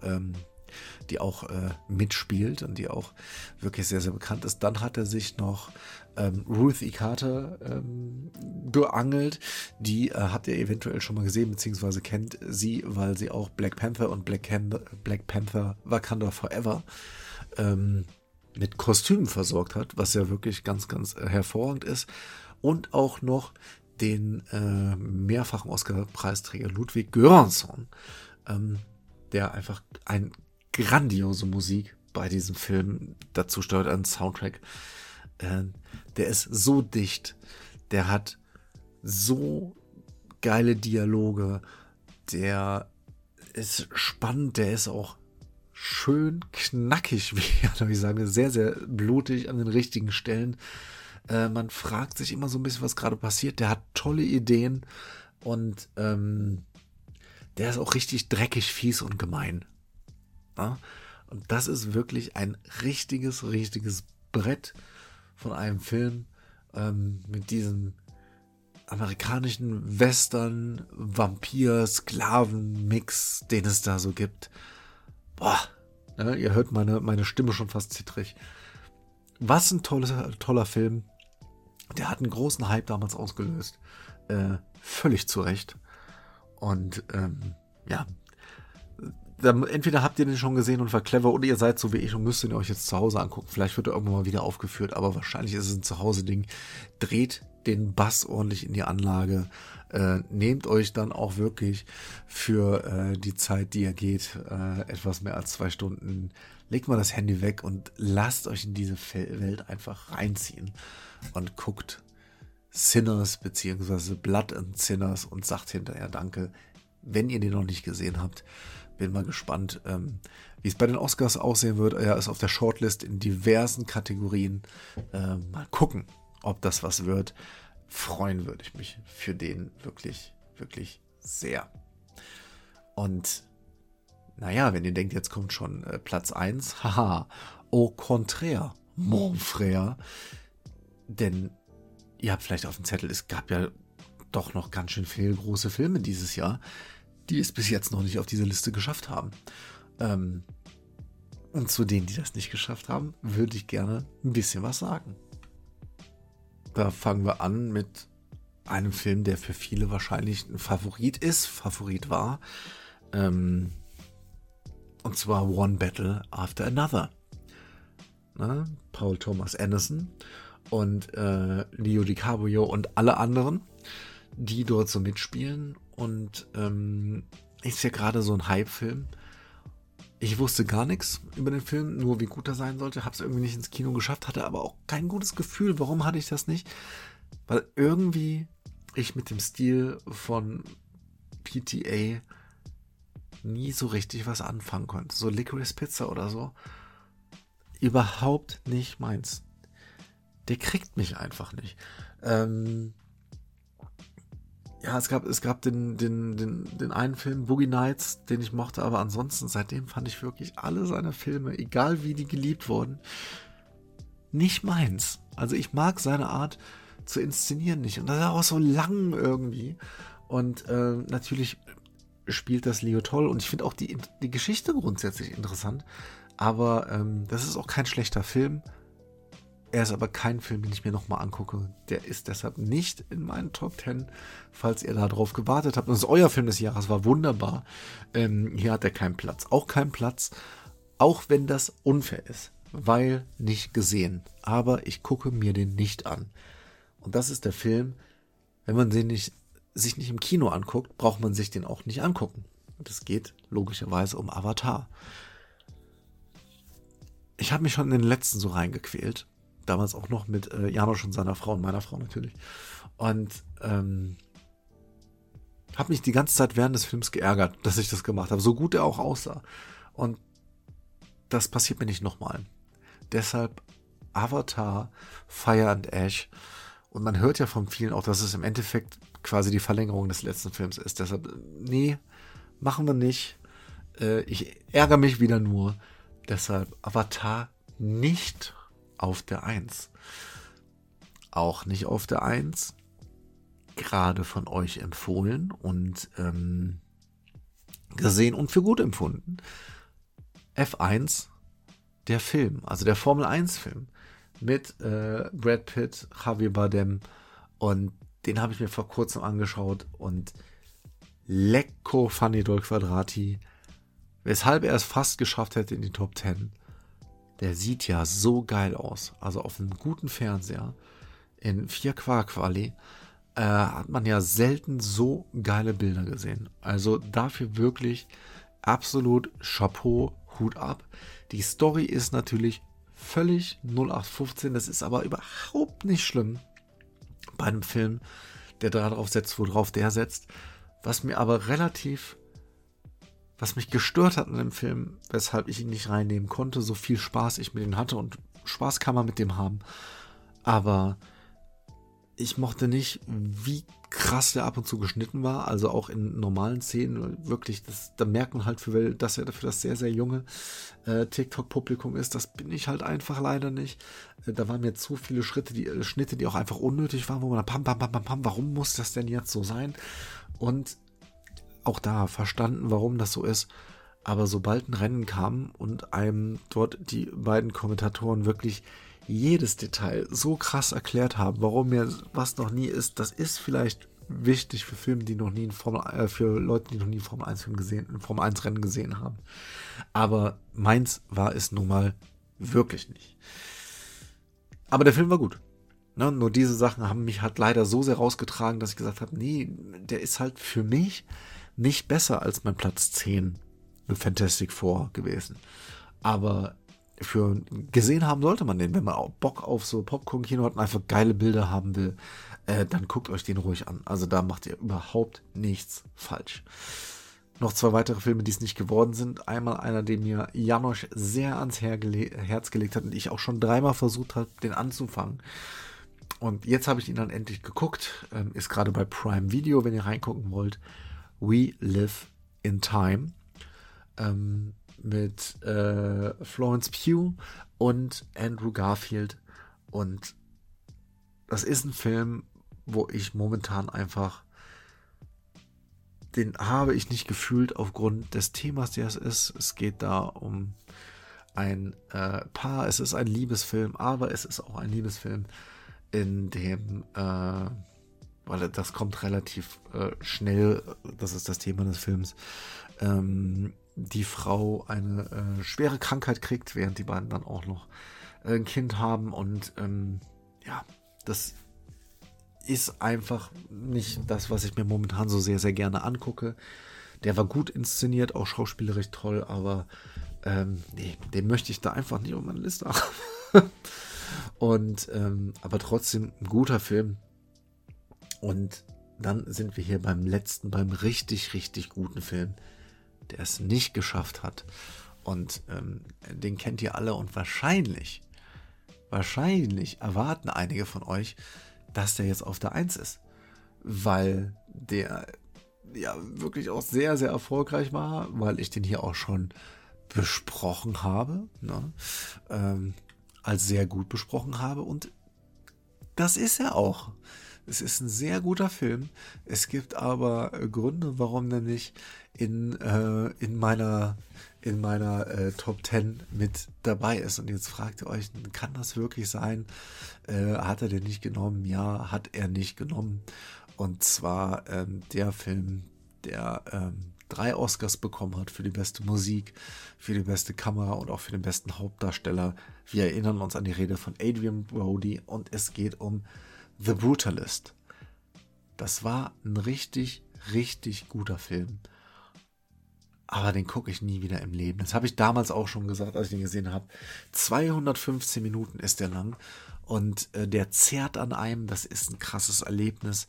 mitspielt und die auch wirklich sehr, sehr bekannt ist. Dann hat er sich noch Ruth E. Carter geangelt. Die habt ihr eventuell schon mal gesehen, beziehungsweise kennt sie, weil sie auch Black Panther und Black Panther Wakanda Forever mit Kostümen versorgt hat, was ja wirklich ganz, ganz hervorragend ist. Und auch noch den mehrfachen Oscar-Preisträger Ludwig Göransson, der einfach eine grandiose Musik bei diesem Film dazu steuert, einen Soundtrack. Der ist so dicht, der hat so geile Dialoge, der ist spannend, der ist auch schön knackig, wie ich sage, sehr, sehr blutig an den richtigen Stellen. Man fragt sich immer so ein bisschen, was gerade passiert. Der hat tolle Ideen und der ist auch richtig dreckig, fies und gemein. Ja? Und das ist wirklich ein richtiges Brett von einem Film mit diesem amerikanischen Western, Vampir, Sklaven-Mix, den es da so gibt. Boah, ne, ihr hört meine Stimme schon fast zittrig. Was ein toller Film. Der hat einen großen Hype damals ausgelöst. Völlig zu Recht. Und ja, entweder habt ihr den schon gesehen und war clever oder ihr seid so wie ich und müsst ihn euch jetzt zu Hause angucken. Vielleicht wird er irgendwann mal wieder aufgeführt, aber wahrscheinlich ist es ein Zuhause-Ding. Dreht den Bass ordentlich in die Anlage. Nehmt euch dann auch wirklich für die Zeit, die ihr geht, etwas mehr als 2 Stunden. Legt mal das Handy weg und lasst euch in diese Welt einfach reinziehen. Und guckt Sinners bzw. Blood and Sinners und sagt hinterher Danke, wenn ihr den noch nicht gesehen habt. Bin mal gespannt, wie es bei den Oscars aussehen wird. Er ist auf der Shortlist in diversen Kategorien. Mal gucken, ob das was wird. Freuen würde ich mich für den wirklich, wirklich sehr. Und naja, wenn ihr denkt, jetzt kommt schon Platz 1, haha, au contraire, mon frère. Denn ihr habt vielleicht auf dem Zettel, es gab ja doch noch ganz schön viele große Filme dieses Jahr, die es bis jetzt noch nicht auf diese Liste geschafft haben. Und zu denen, die das nicht geschafft haben, würde ich gerne ein bisschen was sagen. Da fangen wir an mit einem Film, der für viele wahrscheinlich ein Favorit war. Und zwar One Battle After Another. Na, Paul Thomas Anderson und Leo DiCaprio und alle anderen, die dort so mitspielen. Und ist ja gerade so ein Hype-Film. Ich wusste gar nichts über den Film, nur wie gut er sein sollte. Habe es irgendwie nicht ins Kino geschafft, hatte aber auch kein gutes Gefühl. Warum hatte ich das nicht? Weil irgendwie ich mit dem Stil von PTA nie so richtig was anfangen konnte. So Licorice Pizza oder so. Überhaupt nicht meins. Der kriegt mich einfach nicht. ja, es gab den einen Film, Boogie Nights, den ich mochte, aber ansonsten, seitdem fand ich wirklich alle seine Filme, egal wie die geliebt wurden, nicht meins. Also ich mag seine Art zu inszenieren nicht. Und das ist auch so lang irgendwie. Und natürlich spielt das Leo toll. Und ich finde auch die Geschichte grundsätzlich interessant. Aber das ist auch kein schlechter Film. Er ist aber kein Film, den ich mir nochmal angucke. Der ist deshalb nicht in meinen Top 10, falls ihr darauf gewartet habt. Und das ist euer Film des Jahres, war wunderbar. Hier hat er keinen Platz. Auch keinen Platz, auch wenn das unfair ist. Weil nicht gesehen. Aber ich gucke mir den nicht an. Und das ist der Film, wenn man sich nicht im Kino anguckt, braucht man sich den auch nicht angucken. Und es geht logischerweise um Avatar. Ich habe mich schon in den letzten so reingequält. Damals auch noch mit Janosch und seiner Frau und meiner Frau natürlich. Und habe mich die ganze Zeit während des Films geärgert, dass ich das gemacht habe. So gut er auch aussah. Und das passiert mir nicht nochmal. Deshalb Avatar, Fire and Ash. Und man hört ja von vielen auch, dass es im Endeffekt quasi die Verlängerung des letzten Films ist. Deshalb, nee, machen wir nicht. Ich ärgere mich wieder nur. Deshalb Avatar nicht auf der 1. Auch nicht auf der 1. Gerade von euch empfohlen und gesehen und für gut empfunden. F1, der Film, also der Formel 1 Film mit Brad Pitt, Javier Bardem, und den habe ich mir vor kurzem angeschaut und lecco funny dol quadrati, weshalb er es fast geschafft hätte in die Top 10. Der sieht ja so geil aus, also auf einem guten Fernseher in 4K-Quali hat man ja selten so geile Bilder gesehen. Also dafür wirklich absolut Chapeau, Hut ab. Die Story ist natürlich völlig 0815, das ist aber überhaupt nicht schlimm bei einem Film, der darauf setzt, worauf der setzt. Was mich gestört hat an dem Film, weshalb ich ihn nicht reinnehmen konnte, so viel Spaß ich mit ihm hatte, und Spaß kann man mit dem haben, aber ich mochte nicht, wie krass der ab und zu geschnitten war, also auch in normalen Szenen, wirklich, da merkt man halt, dass er dafür das sehr, sehr junge TikTok-Publikum ist. Das bin ich halt einfach leider nicht. Da waren mir zu viele Schnitte, die auch einfach unnötig waren, wo man pam, pam, pam, pam, pam, warum muss das denn jetzt so sein? Und auch da verstanden, warum das so ist. Aber sobald ein Rennen kam und einem dort die beiden Kommentatoren wirklich jedes Detail so krass erklärt haben, warum mir was noch nie ist, das ist vielleicht wichtig für Filme, die noch nie für Leute, die noch nie Formel 1 Formel 1 Rennen gesehen haben. Aber meins war es nun mal wirklich nicht. Aber der Film war gut. Ne? Nur diese Sachen haben mich halt leider so sehr rausgetragen, dass ich gesagt habe, nee, der ist halt für mich nicht besser als mein Platz 10 mit Fantastic Four gewesen. Aber für gesehen haben sollte man den, wenn man auch Bock auf so Popcorn-Kino hat und einfach geile Bilder haben will, dann guckt euch den ruhig an. Also da macht ihr überhaupt nichts falsch. Noch 2 weitere Filme, die es nicht geworden sind. Einmal einer, den mir Janosch sehr ans Herz gelegt hat und ich auch schon 3-mal versucht habe, den anzufangen. Und jetzt habe ich ihn dann endlich geguckt. Ist gerade bei Prime Video, wenn ihr reingucken wollt. We Live in Time. Mit Florence Pugh und Andrew Garfield. Und das ist ein Film, wo ich momentan einfach, den habe ich nicht gefühlt aufgrund des Themas, der es ist. Es geht da um ein Paar. Es ist ein Liebesfilm, aber es ist auch ein Liebesfilm, in dem, weil das kommt relativ schnell, das ist das Thema des Films, die Frau eine schwere Krankheit kriegt, während die beiden dann auch noch ein Kind haben. Und ja, das ist einfach nicht das, was ich mir momentan so sehr, sehr gerne angucke. Der war gut inszeniert, auch schauspielerisch toll, aber nee, den möchte ich da einfach nicht auf meiner Liste haben. Und aber trotzdem ein guter Film. Und dann sind wir hier beim richtig, richtig guten Film, der es nicht geschafft hat. Und den kennt ihr alle und wahrscheinlich erwarten einige von euch, dass der jetzt auf der 1 ist. Weil der ja wirklich auch sehr, sehr erfolgreich war, weil ich den hier auch schon besprochen habe, ne? Als sehr gut besprochen habe, und das ist er auch. Es ist ein sehr guter Film. Es gibt aber Gründe, warum der nicht in meiner Top 10 mit dabei ist. Und jetzt fragt ihr euch, kann das wirklich sein? Hat er den nicht genommen? Ja, hat er nicht genommen. Und zwar der Film, der 3 Oscars bekommen hat für die beste Musik, für die beste Kamera und auch für den besten Hauptdarsteller. Wir erinnern uns an die Rede von Adrien Brody, und es geht um The Brutalist. Das war ein richtig, richtig guter Film. Aber den gucke ich nie wieder im Leben. Das habe ich damals auch schon gesagt, als ich den gesehen habe. 215 Minuten ist der lang, und der zerrt an einem. Das ist ein krasses Erlebnis.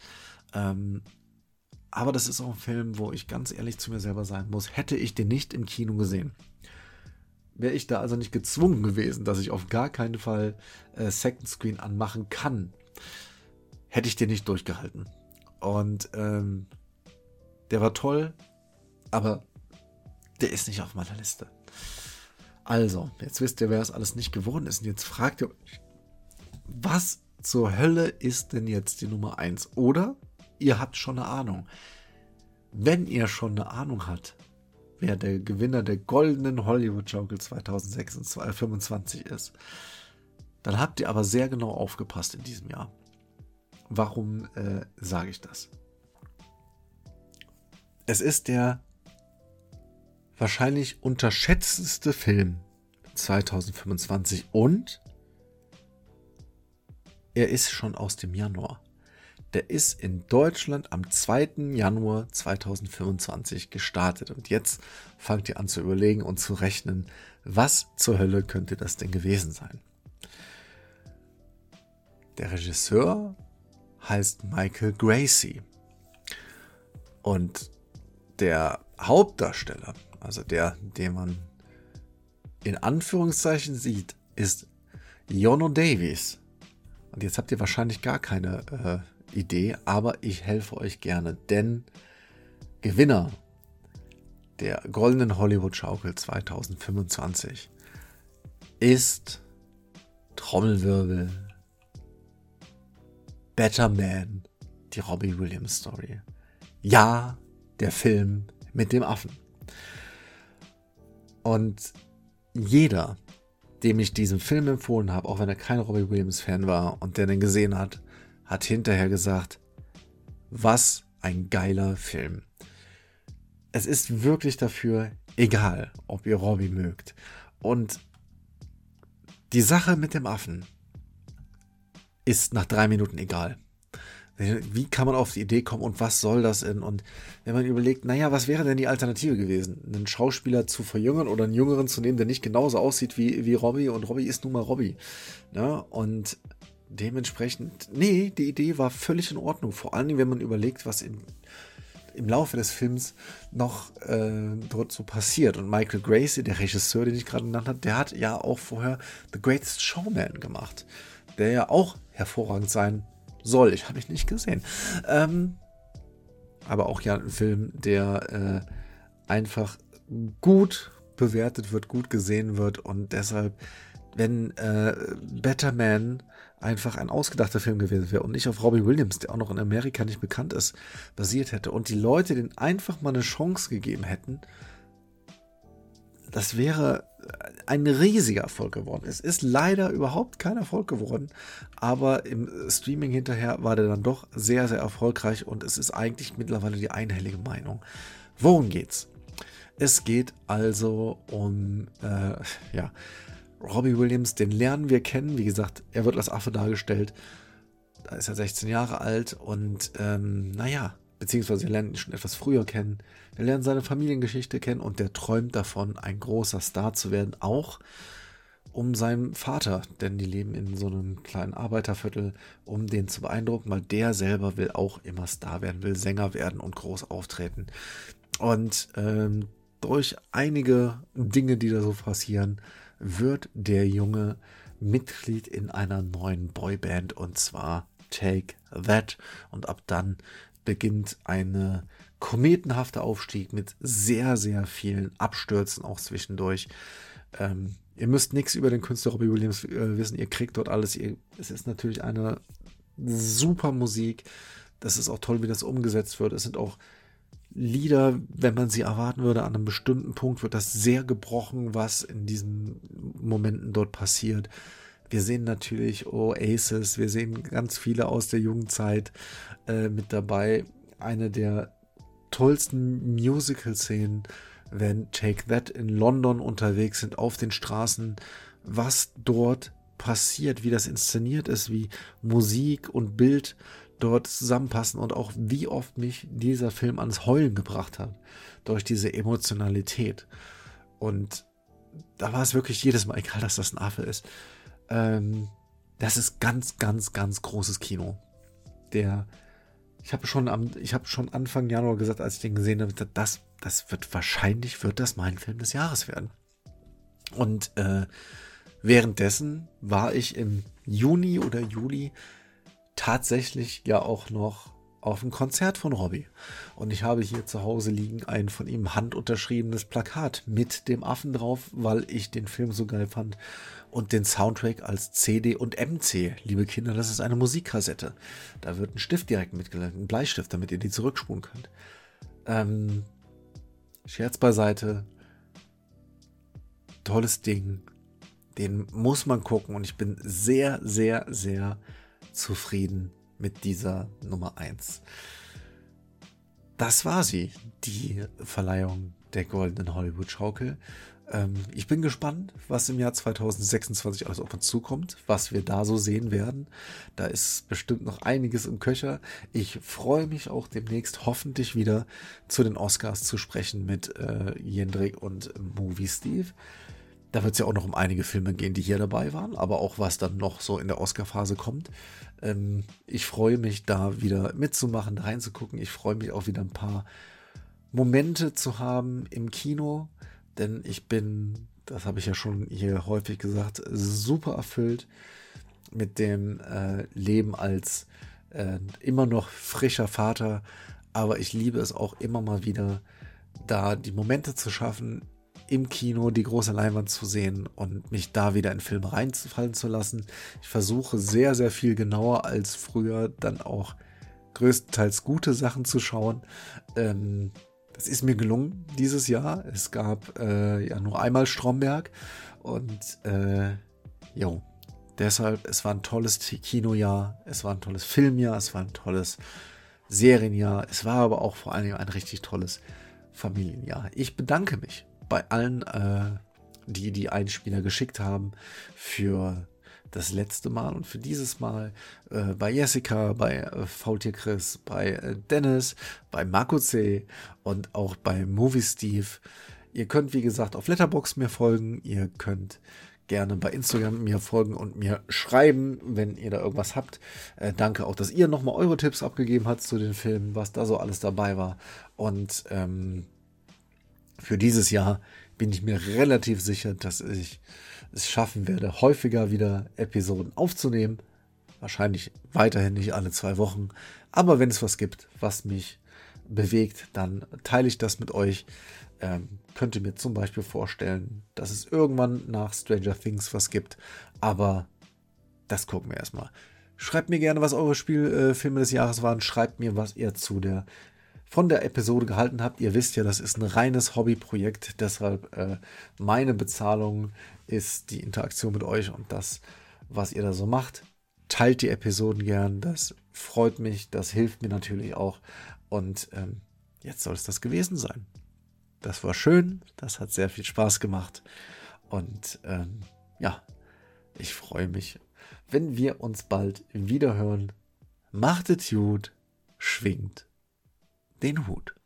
Aber das ist auch ein Film, wo ich ganz ehrlich zu mir selber sein muss. Hätte ich den nicht im Kino gesehen, wäre ich da also nicht gezwungen gewesen, dass ich auf gar keinen Fall Second Screen anmachen kann, hätte ich den nicht durchgehalten. Und der war toll, aber der ist nicht auf meiner Liste. Also, jetzt wisst ihr, wer es alles nicht geworden ist. Und jetzt fragt ihr euch, was zur Hölle ist denn jetzt die Nummer 1? Oder ihr habt schon eine Ahnung. Wenn ihr schon eine Ahnung habt, wer der Gewinner der goldenen Hollywood-Schaukel 2025 ist, dann habt ihr aber sehr genau aufgepasst in diesem Jahr. Warum sage ich das? Es ist der wahrscheinlich unterschätzteste Film 2025, und er ist schon aus dem Januar. Der ist in Deutschland am 2. Januar 2025 gestartet. Und jetzt fangt ihr an zu überlegen und zu rechnen, was zur Hölle könnte das denn gewesen sein? Der Regisseur heißt Michael Gracey. Und der Hauptdarsteller, also der, den man in Anführungszeichen sieht, ist Iono Davies. Und jetzt habt ihr wahrscheinlich gar keine Idee, aber ich helfe euch gerne, denn Gewinner der goldenen Hollywood-Schaukel 2025 ist, Trommelwirbel, Better Man, die Robbie Williams Story. Ja, der Film mit dem Affen. Und jeder, dem ich diesen Film empfohlen habe, auch wenn er kein Robbie Williams Fan war und der den gesehen hat, hat hinterher gesagt, was ein geiler Film. Es ist wirklich dafür egal, ob ihr Robbie mögt. Und die Sache mit dem Affen ist nach 3 Minuten egal. Wie kann man auf die Idee kommen und was soll das denn? Und wenn man überlegt, naja, was wäre denn die Alternative gewesen? Einen Schauspieler zu verjüngern oder einen Jüngeren zu nehmen, der nicht genauso aussieht wie Robbie, und Robbie ist nun mal Robbie. Ja, und dementsprechend, nee, die Idee war völlig in Ordnung. Vor allem, wenn man überlegt, was im Laufe des Films noch dort so passiert. Und Michael Gracey, der Regisseur, den ich gerade genannt habe, der hat ja auch vorher The Greatest Showman gemacht, der ja auch hervorragend sein soll. Ich habe ihn nicht gesehen. Aber auch ja ein Film, der einfach gut bewertet wird, gut gesehen wird, und deshalb, wenn Better Man einfach ein ausgedachter Film gewesen wäre und nicht auf Robbie Williams, der auch noch in Amerika nicht bekannt ist, basiert hätte und die Leute den einfach mal eine Chance gegeben hätten, das wäre ein riesiger Erfolg geworden. Es ist leider überhaupt kein Erfolg geworden, aber im Streaming hinterher war der dann doch sehr, sehr erfolgreich, und es ist eigentlich mittlerweile die einhellige Meinung. Worum geht's? Es geht also um Robbie Williams, den lernen wir kennen. Wie gesagt, er wird als Affe dargestellt. Da ist er 16 Jahre alt und beziehungsweise wir lernen ihn schon etwas früher kennen. Wir lernen seine Familiengeschichte kennen, und der träumt davon, ein großer Star zu werden, auch um seinen Vater, denn die leben in so einem kleinen Arbeiterviertel, um den zu beeindrucken, weil der selber will auch immer Star werden, will Sänger werden und groß auftreten. Und durch einige Dinge, die da so passieren, wird der Junge Mitglied in einer neuen Boyband, und zwar Take That, und ab dann beginnt eine kometenhafte Aufstieg mit sehr, sehr vielen Abstürzen auch zwischendurch. Ihr müsst nichts über den Künstler Robbie Williams wissen, ihr kriegt dort alles. Es ist natürlich eine super Musik. Das ist auch toll, wie das umgesetzt wird. Es sind auch Lieder, wenn man sie erwarten würde, an einem bestimmten Punkt wird das sehr gebrochen, was in diesen Momenten dort passiert. Wir sehen natürlich Oasis, wir sehen ganz viele aus der Jugendzeit mit dabei. Eine der tollsten Musical-Szenen, wenn Take That in London unterwegs sind, auf den Straßen, was dort passiert, wie das inszeniert ist, wie Musik und Bild dort zusammenpassen und auch wie oft mich dieser Film ans Heulen gebracht hat, durch diese Emotionalität. Und da war es wirklich jedes Mal, egal dass das ein Affe ist, das ist ganz, ganz, ganz großes Kino. Ich habe schon Anfang Januar gesagt, als ich den gesehen habe, das wird das mein Film des Jahres werden. Und währenddessen war ich im Juni oder Juli tatsächlich ja auch noch auf ein Konzert von Robbie. Und ich habe hier zu Hause liegen ein von ihm handunterschriebenes Plakat mit dem Affen drauf, weil ich den Film so geil fand. Und den Soundtrack als CD und MC. Liebe Kinder, das ist eine Musikkassette. Da wird ein Stift direkt mitgelangt, ein Bleistift, damit ihr die zurückspulen könnt. Scherz beiseite. Tolles Ding. Den muss man gucken. Und ich bin sehr, sehr, sehr zufrieden mit dieser Nummer 1. Das war sie, die Verleihung der Goldenen Hollywood-Schaukel. Ich bin gespannt, was im Jahr 2026 alles auf uns zukommt, was wir da so sehen werden. Da ist bestimmt noch einiges im Köcher. Ich freue mich auch demnächst hoffentlich wieder zu den Oscars zu sprechen mit Jendrik und Movie Steve. Da wird es ja auch noch um einige Filme gehen, die hier dabei waren, aber auch was dann noch so in der Oscar-Phase kommt. Ich freue mich, da wieder mitzumachen, da reinzugucken. Ich freue mich auch wieder ein paar Momente zu haben im Kino, denn ich bin, das habe ich ja schon hier häufig gesagt, super erfüllt mit dem Leben als immer noch frischer Vater. Aber ich liebe es auch immer mal wieder, da die Momente zu schaffen, im Kino die große Leinwand zu sehen und mich da wieder in Filme reinfallen zu lassen. Ich versuche sehr, sehr viel genauer als früher dann auch größtenteils gute Sachen zu schauen. Das ist mir gelungen dieses Jahr. Es gab ja nur einmal Stromberg und deshalb, es war ein tolles Kinojahr, es war ein tolles Filmjahr, es war ein tolles Serienjahr, es war aber auch vor allen Dingen ein richtig tolles Familienjahr. Ich bedanke mich bei allen, die die Einspieler geschickt haben für das letzte Mal und für dieses Mal, bei Jessica, bei Faultier Chris, bei Dennis, bei Marco C. und auch bei Movie Steve. Ihr könnt, wie gesagt, auf Letterboxd mir folgen. Ihr könnt gerne bei Instagram mir folgen und mir schreiben, wenn ihr da irgendwas habt. Danke auch, dass ihr nochmal eure Tipps abgegeben habt zu den Filmen, was da so alles dabei war. Und für dieses Jahr bin ich mir relativ sicher, dass ich es schaffen werde, häufiger wieder Episoden aufzunehmen. Wahrscheinlich weiterhin nicht alle 2 Wochen. Aber wenn es was gibt, was mich bewegt, dann teile ich das mit euch. Könnt ihr mir zum Beispiel vorstellen, dass es irgendwann nach Stranger Things was gibt. Aber das gucken wir erstmal. Schreibt mir gerne, was eure Filme des Jahres waren. Schreibt mir, was ihr von der Episode gehalten habt. Ihr wisst ja, das ist ein reines Hobbyprojekt. Deshalb meine Bezahlung ist die Interaktion mit euch und das, was ihr da so macht. Teilt die Episoden gern. Das freut mich. Das hilft mir natürlich auch. Und jetzt soll es das gewesen sein. Das war schön. Das hat sehr viel Spaß gemacht. Und ich freue mich, wenn wir uns bald wieder hören. Macht es gut. Schwingt den Hut.